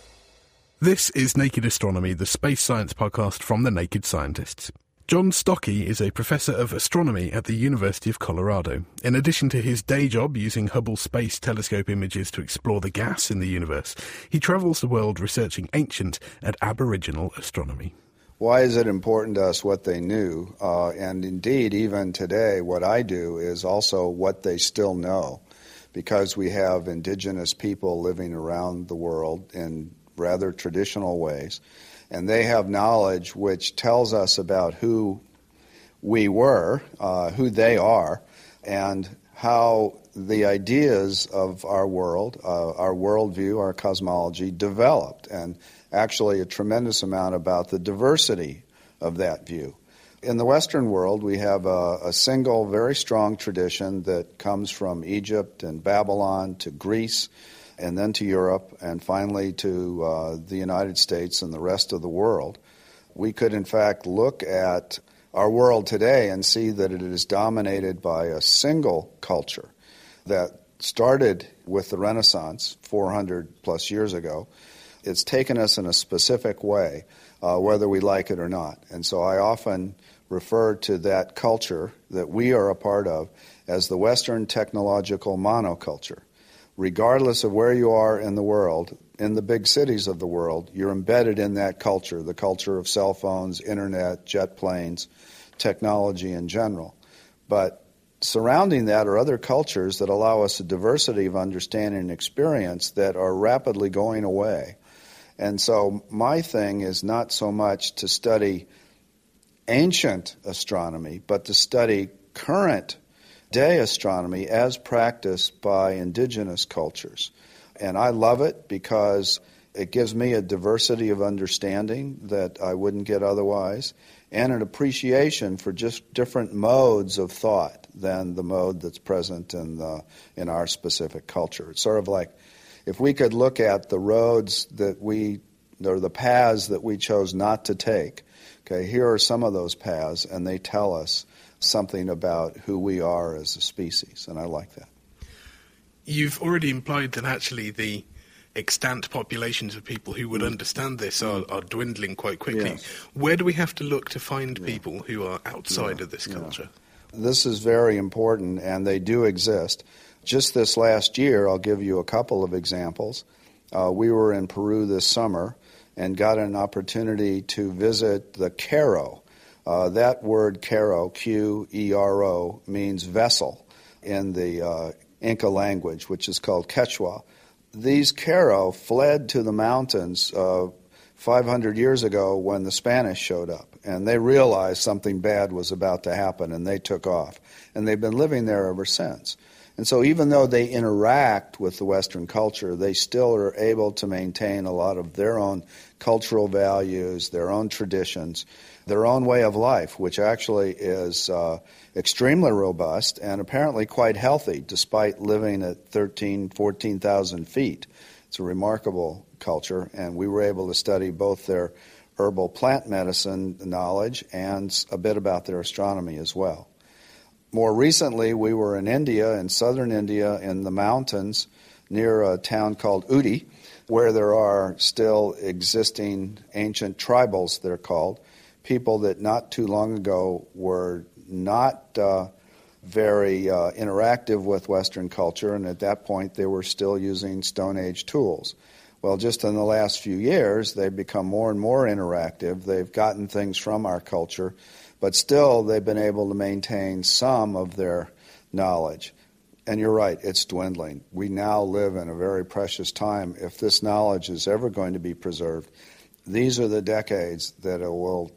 This is Naked Astronomy, the space science podcast from the Naked Scientists. John Stocky is a professor of astronomy at the University of Colorado. In addition to his day job using Hubble Space Telescope images to explore the gas in the universe, he travels the world researching ancient and aboriginal astronomy. Why is it important to us what they knew? And indeed, even today, what I do is also what they still know, because we have indigenous people living around the world in rather traditional ways. And they have knowledge which tells us about who we were, who they are, and how the ideas of our world, our worldview, our cosmology developed, and actually a tremendous amount about the diversity of that view. In the Western world, we have a single, very strong tradition that comes from Egypt and Babylon to Greece, and then to Europe, and finally to the United States and the rest of the world. We could, in fact, look at our world today and see that it is dominated by a single culture that started with the Renaissance 400 plus years ago. It's taken us in a specific way, whether we like it or not. And so I often refer to that culture that we are a part of as the Western technological monoculture. Regardless of where you are in the world, in the big cities of the world, you're embedded in that culture, the culture of cell phones, internet, jet planes, technology in general. But surrounding that are other cultures that allow us a diversity of understanding and experience that are rapidly going away. And so my thing is not so much to study ancient astronomy, but to study current day astronomy as practiced by indigenous cultures. And I love it because it gives me a diversity of understanding that I wouldn't get otherwise, and an appreciation for just different modes of thought than the mode that's present in our specific culture. It's sort of like if we could look at the roads that or the paths that we chose not to take. Okay, here are some of those paths, and they tell us something about who we are as a species, and I like that. You've already implied that actually the extant populations of people who would understand this are dwindling quite quickly. Yes. Where do we have to look to find people who are outside of this culture? This is very important, and they do exist. Just this last year, I'll give you a couple of examples. We were in Peru this summer and got an opportunity to visit the Q'ero. That word Q'ero, Q-E-R-O, means vessel in the Inca language, which is called Quechua. These Q'ero fled to the mountains 500 years ago when the Spanish showed up, and they realized something bad was about to happen, and they took off. And they've been living there ever since. And so even though they interact with the Western culture, they still are able to maintain a lot of their own cultural values, their own traditions, their own way of life, which actually is extremely robust and apparently quite healthy despite living at 14,000 feet. It's a remarkable culture, and we were able to study both their herbal plant medicine knowledge and a bit about their astronomy as well. More recently, we were in India, in southern India, in the mountains near a town called Uti, where there are still existing ancient tribals, they're called, people that not too long ago were not very interactive with Western culture, and at that point they were still using Stone Age tools. Well, just in the last few years, they've become more and more interactive. They've gotten things from our culture, but still they've been able to maintain some of their knowledge. And you're right, it's dwindling. We now live in a very precious time. If this knowledge is ever going to be preserved, these are the decades that it will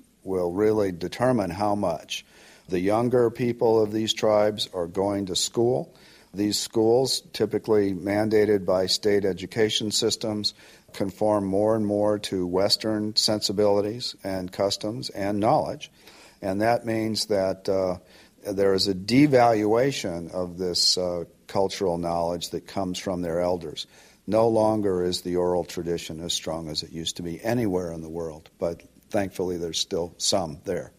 really determine how much. The younger people of these tribes are going to school. These schools, typically mandated by state education systems, conform more and more to Western sensibilities and customs and knowledge. And that means that there is a devaluation of this cultural knowledge that comes from their elders. No longer is the oral tradition as strong as it used to be anywhere in the world, but thankfully there's still some there.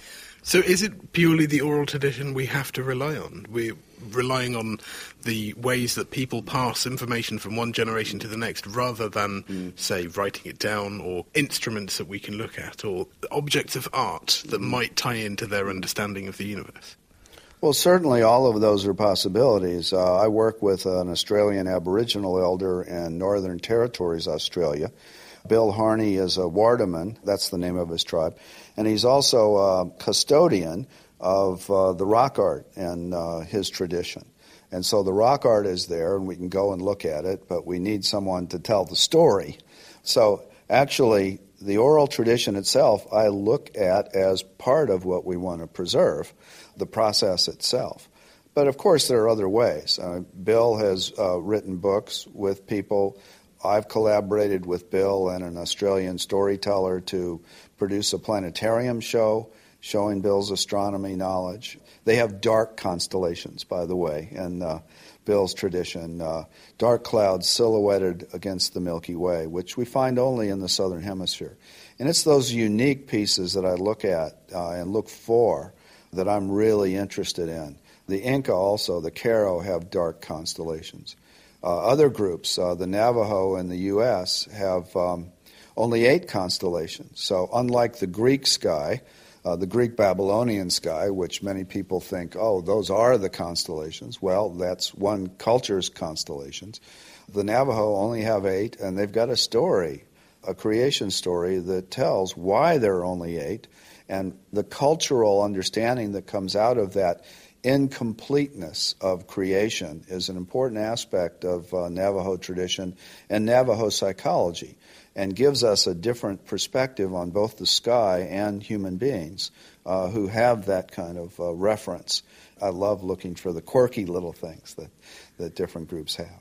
So is it purely the oral tradition we have to rely on? We're relying on the ways that people pass information from one generation to the next rather than, say, writing it down, or instruments that we can look at, or objects of art that might tie into their understanding of the universe? Well, certainly all of those are possibilities. I work with an Australian Aboriginal elder in Northern Territories, Australia. Bill Harney is a Wardaman, that's the name of his tribe, and he's also a custodian of the rock art and his tradition. And so the rock art is there, and we can go and look at it, but we need someone to tell the story. So actually, the oral tradition itself, I look at as part of what we want to preserve, the process itself. But of course, there are other ways. Bill has written books with people. I've collaborated with Bill and an Australian storyteller to produce a planetarium show showing Bill's astronomy knowledge. They have dark constellations, by the way, in Bill's tradition, dark clouds silhouetted against the Milky Way, which we find only in the southern hemisphere. And it's those unique pieces that I look at and look for that I'm really interested in. The Inca also, the Q'ero, have dark constellations. Other groups, the Navajo in the U.S., have only 8 constellations. So unlike the Greek sky, the Greek-Babylonian sky, which many people think, oh, those are the constellations. Well, that's one culture's constellations. The Navajo only have 8, and they've got a story, a creation story that tells why there are only 8, and the cultural understanding that comes out of that incompleteness of creation is an important aspect of Navajo tradition and Navajo psychology, and gives us a different perspective on both the sky and human beings who have that kind of reference. I love looking for the quirky little things that different groups have.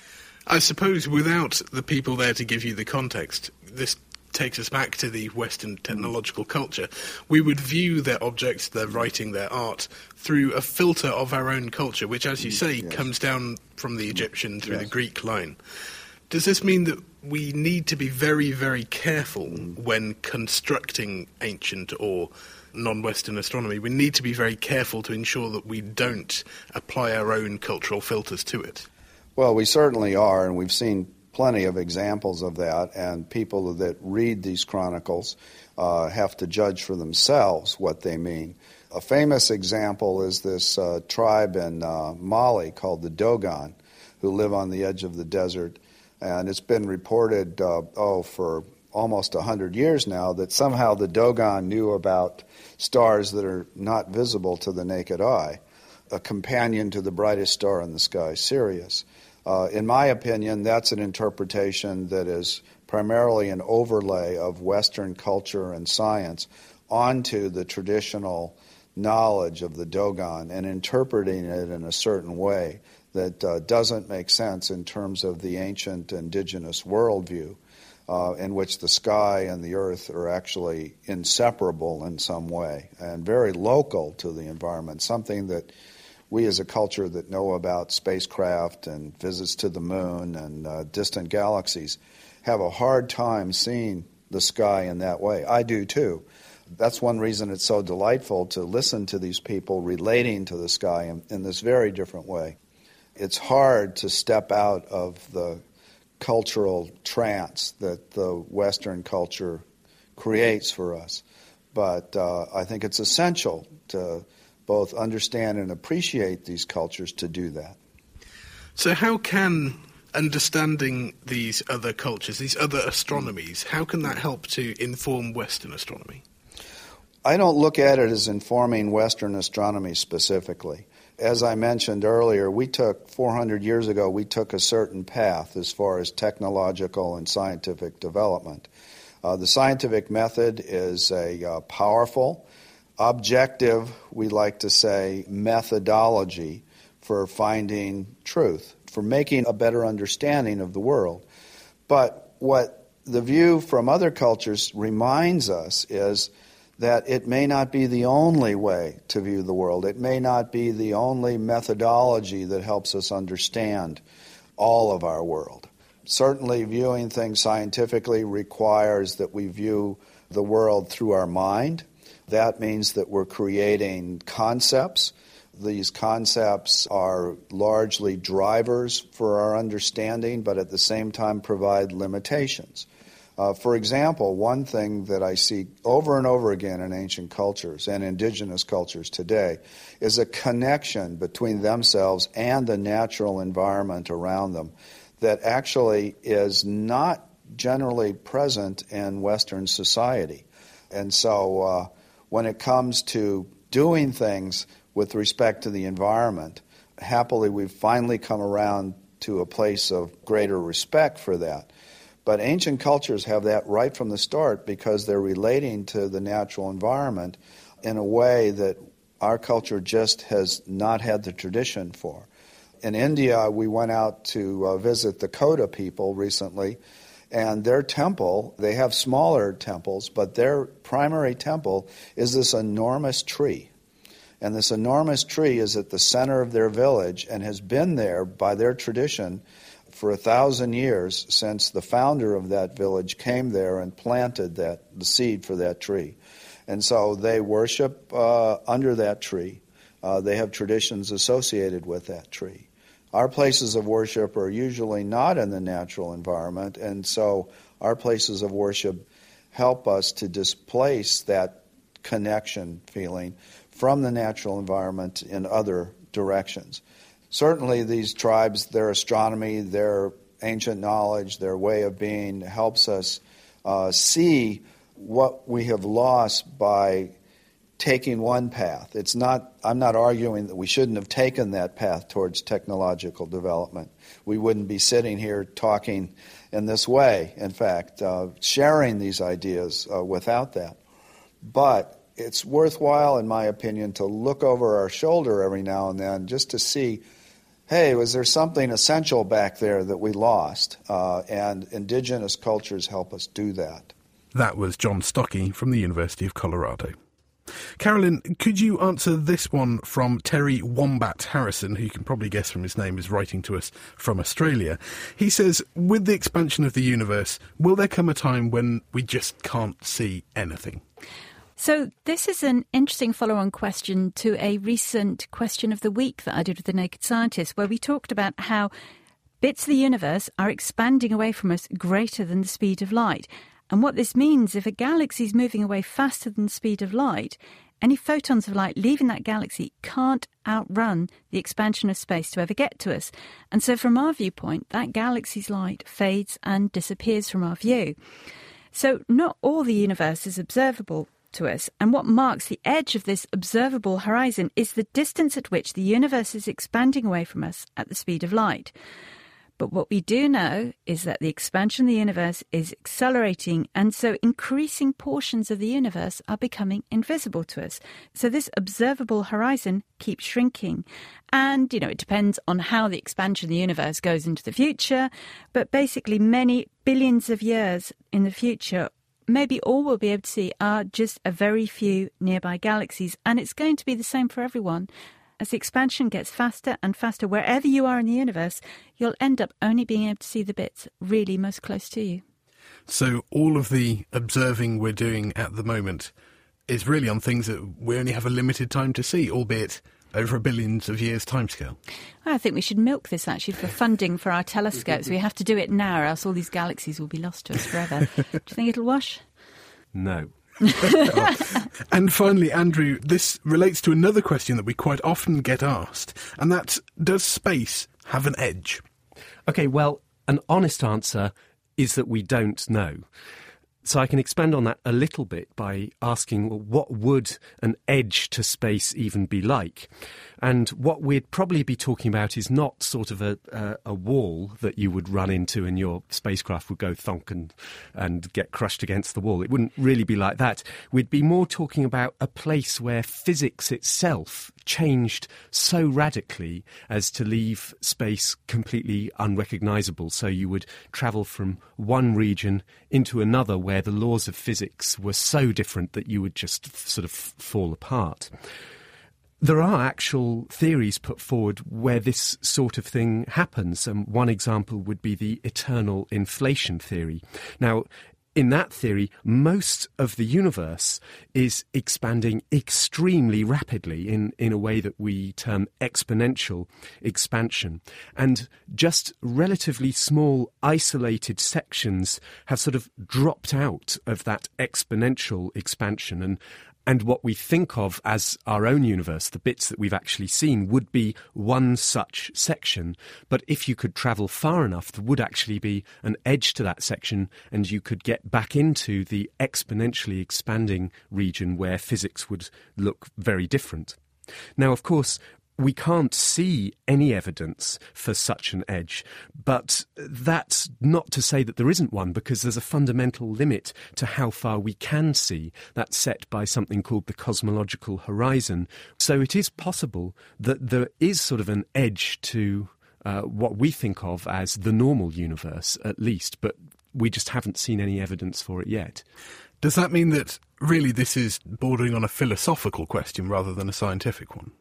I suppose without the people there to give you the context, this takes us back to the Western technological culture. We would view their objects, their writing, their art through a filter of our own culture, which, as you say, comes down from the Egyptian through the Greek line. Does this mean that we need to be very, very careful when constructing ancient or non-Western astronomy? We need to be very careful to ensure that we don't apply our own cultural filters to it. Well, we certainly are, and we've seen plenty of examples of that, and people that read these chronicles have to judge for themselves what they mean. A famous example is this tribe in Mali called the Dogon, who live on the edge of the desert. And it's been reported, for almost 100 years now, that somehow the Dogon knew about stars that are not visible to the naked eye, a companion to the brightest star in the sky, Sirius. In my opinion, that's an interpretation that is primarily an overlay of Western culture and science onto the traditional knowledge of the Dogon and interpreting it in a certain way that doesn't make sense in terms of the ancient indigenous worldview, in which the sky and the earth are actually inseparable in some way and very local to the environment, something that we as a culture that know about spacecraft and visits to the moon and distant galaxies have a hard time seeing the sky in that way. I do too. That's one reason it's so delightful to listen to these people relating to the sky in this very different way. It's hard to step out of the cultural trance that the Western culture creates for us. But I think it's essential to both understand and appreciate these cultures to do that. So how can understanding these other cultures, these other astronomies, how can that help to inform Western astronomy? I don't look at it as informing Western astronomy specifically. As I mentioned earlier, 400 years ago, we took a certain path as far as technological and scientific development. The scientific method is a powerful, objective, we like to say, methodology for finding truth, for making a better understanding of the world. But what the view from other cultures reminds us is that it may not be the only way to view the world. It may not be the only methodology that helps us understand all of our world. Certainly, viewing things scientifically requires that we view the world through our mind. That means that we're creating concepts. These concepts are largely drivers for our understanding, but at the same time provide limitations. For example, one thing that I see over and over again in ancient cultures and indigenous cultures today is a connection between themselves and the natural environment around them that actually is not generally present in Western society. And so when it comes to doing things with respect to the environment, happily we've finally come around to a place of greater respect for that. But ancient cultures have that right from the start because they're relating to the natural environment in a way that our culture just has not had the tradition for. In India, we went out to visit the Koda people recently, and their temple, they have smaller temples, but their primary temple is this enormous tree. And this enormous tree is at the center of their village and has been there by their tradition for 1,000 years since the founder of that village came there and planted the seed for that tree. And so they worship under that tree. They have traditions associated with that tree. Our places of worship are usually not in the natural environment, and so our places of worship help us to displace that connection feeling from the natural environment in other directions. Certainly these tribes, their astronomy, their ancient knowledge, their way of being helps us see what we have lost by taking one path. I'm not arguing that we shouldn't have taken that path towards technological development. We wouldn't be sitting here talking in this way, in fact, sharing these ideas without that. But it's worthwhile, in my opinion, to look over our shoulder every now and then just to see, hey, was there something essential back there that we lost? And indigenous cultures help us do that. That was John Stocky from the University of Colorado. Carolyn, could you answer this one from Terry Wombat Harrison, who you can probably guess from his name is writing to us from Australia. He says, with the expansion of the universe, will there come a time when we just can't see anything? So this is an interesting follow-on question to a recent question of the week that I did with The Naked Scientist, where we talked about how bits of the universe are expanding away from us greater than the speed of light. And what this means, if a galaxy is moving away faster than the speed of light, any photons of light leaving that galaxy can't outrun the expansion of space to ever get to us. And so from our viewpoint, that galaxy's light fades and disappears from our view. So not all the universe is observable to us, and what marks the edge of this observable horizon is the distance at which the universe is expanding away from us at the speed of light. But what we do know is that the expansion of the universe is accelerating, and so increasing portions of the universe are becoming invisible to us. So this observable horizon keeps shrinking. And, it depends on how the expansion of the universe goes into the future, but basically many billions of years in the future, maybe all we'll be able to see are just a very few nearby galaxies, and it's going to be the same for everyone. As the expansion gets faster and faster, wherever you are in the universe, you'll end up only being able to see the bits really most close to you. So all of the observing we're doing at the moment is really on things that we only have a limited time to see, albeit over a billions of years timescale. I think we should milk this, actually, for funding for our telescopes. We have to do it now, or else all these galaxies will be lost to us forever. Do you think it'll wash? No. And finally, Andrew, this relates to another question that we quite often get asked, and that's, does space have an edge? OK, well, an honest answer is that we don't know. So I can expand on that a little bit by asking, well, what would an edge to space even be like? And what we'd probably be talking about is not sort of a wall that you would run into and your spacecraft would go thonk and get crushed against the wall. It wouldn't really be like that. We'd be more talking about a place where physics itself changed so radically as to leave space completely unrecognisable. So you would travel from one region into another where the laws of physics were so different that you would just sort of fall apart. There are actual theories put forward where this sort of thing happens. One example would be the eternal inflation theory. Now, in that theory, most of the universe is expanding extremely rapidly in a way that we term exponential expansion. And just relatively small, isolated sections have sort of dropped out of that exponential expansion. And what we think of as our own universe, the bits that we've actually seen, would be one such section. But if you could travel far enough, there would actually be an edge to that section, and you could get back into the exponentially expanding region where physics would look very different. Now, of course, we can't see any evidence for such an edge, but that's not to say that there isn't one, because there's a fundamental limit to how far we can see. That's set by something called the cosmological horizon. So it is possible that there is sort of an edge to what we think of as the normal universe, at least, but we just haven't seen any evidence for it yet. Does that mean that really this is bordering on a philosophical question rather than a scientific one?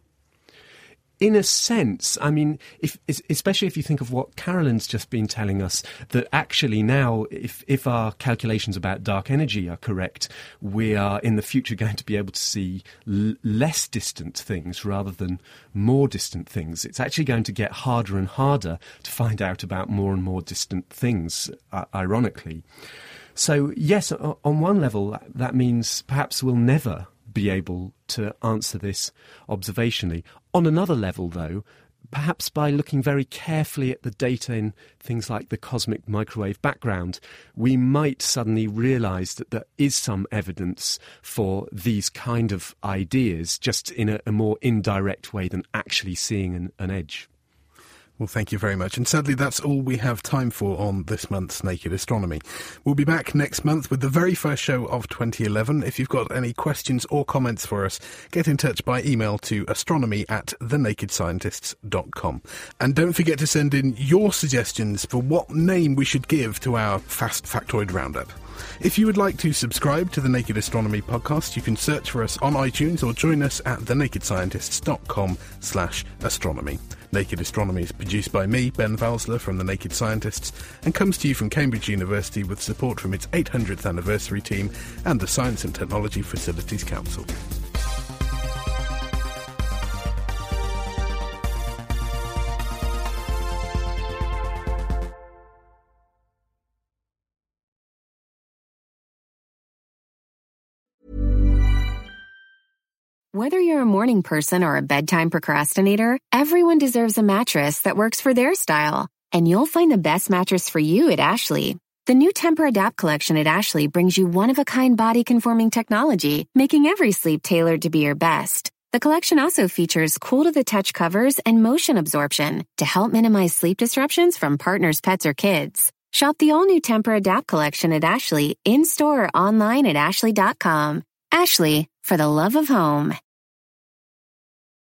In a sense, I mean, especially if you think of what Carolyn's just been telling us, that actually now, if our calculations about dark energy are correct, we are in the future going to be able to see less distant things rather than more distant things. It's actually going to get harder and harder to find out about more and more distant things, ironically. So, yes, on one level, that means perhaps we'll never be able to answer this observationally. On another level, though, perhaps by looking very carefully at the data in things like the cosmic microwave background, we might suddenly realise that there is some evidence for these kind of ideas, just in a more indirect way than actually seeing an edge. Well, thank you very much. And sadly, that's all we have time for on this month's Naked Astronomy. We'll be back next month with the very first show of 2011. If you've got any questions or comments for us, get in touch by email to astronomy@thenakedscientists.com. And don't forget to send in your suggestions for what name we should give to our Fast Factoid Roundup. If you would like to subscribe to the Naked Astronomy podcast, you can search for us on iTunes or join us at thenakedscientists.com/astronomy. Naked Astronomy is produced by me, Ben Valsler, from The Naked Scientists, and comes to you from Cambridge University with support from its 800th anniversary team and the Science and Technology Facilities Council. Whether you're a morning person or a bedtime procrastinator, everyone deserves a mattress that works for their style. And you'll find the best mattress for you at Ashley. The new Tempur-Adapt collection at Ashley brings you one-of-a-kind body-conforming technology, making every sleep tailored to be your best. The collection also features cool-to-the-touch covers and motion absorption to help minimize sleep disruptions from partners, pets, or kids. Shop the all-new Tempur-Adapt collection at Ashley, in-store or online at ashley.com. Ashley, for the love of home.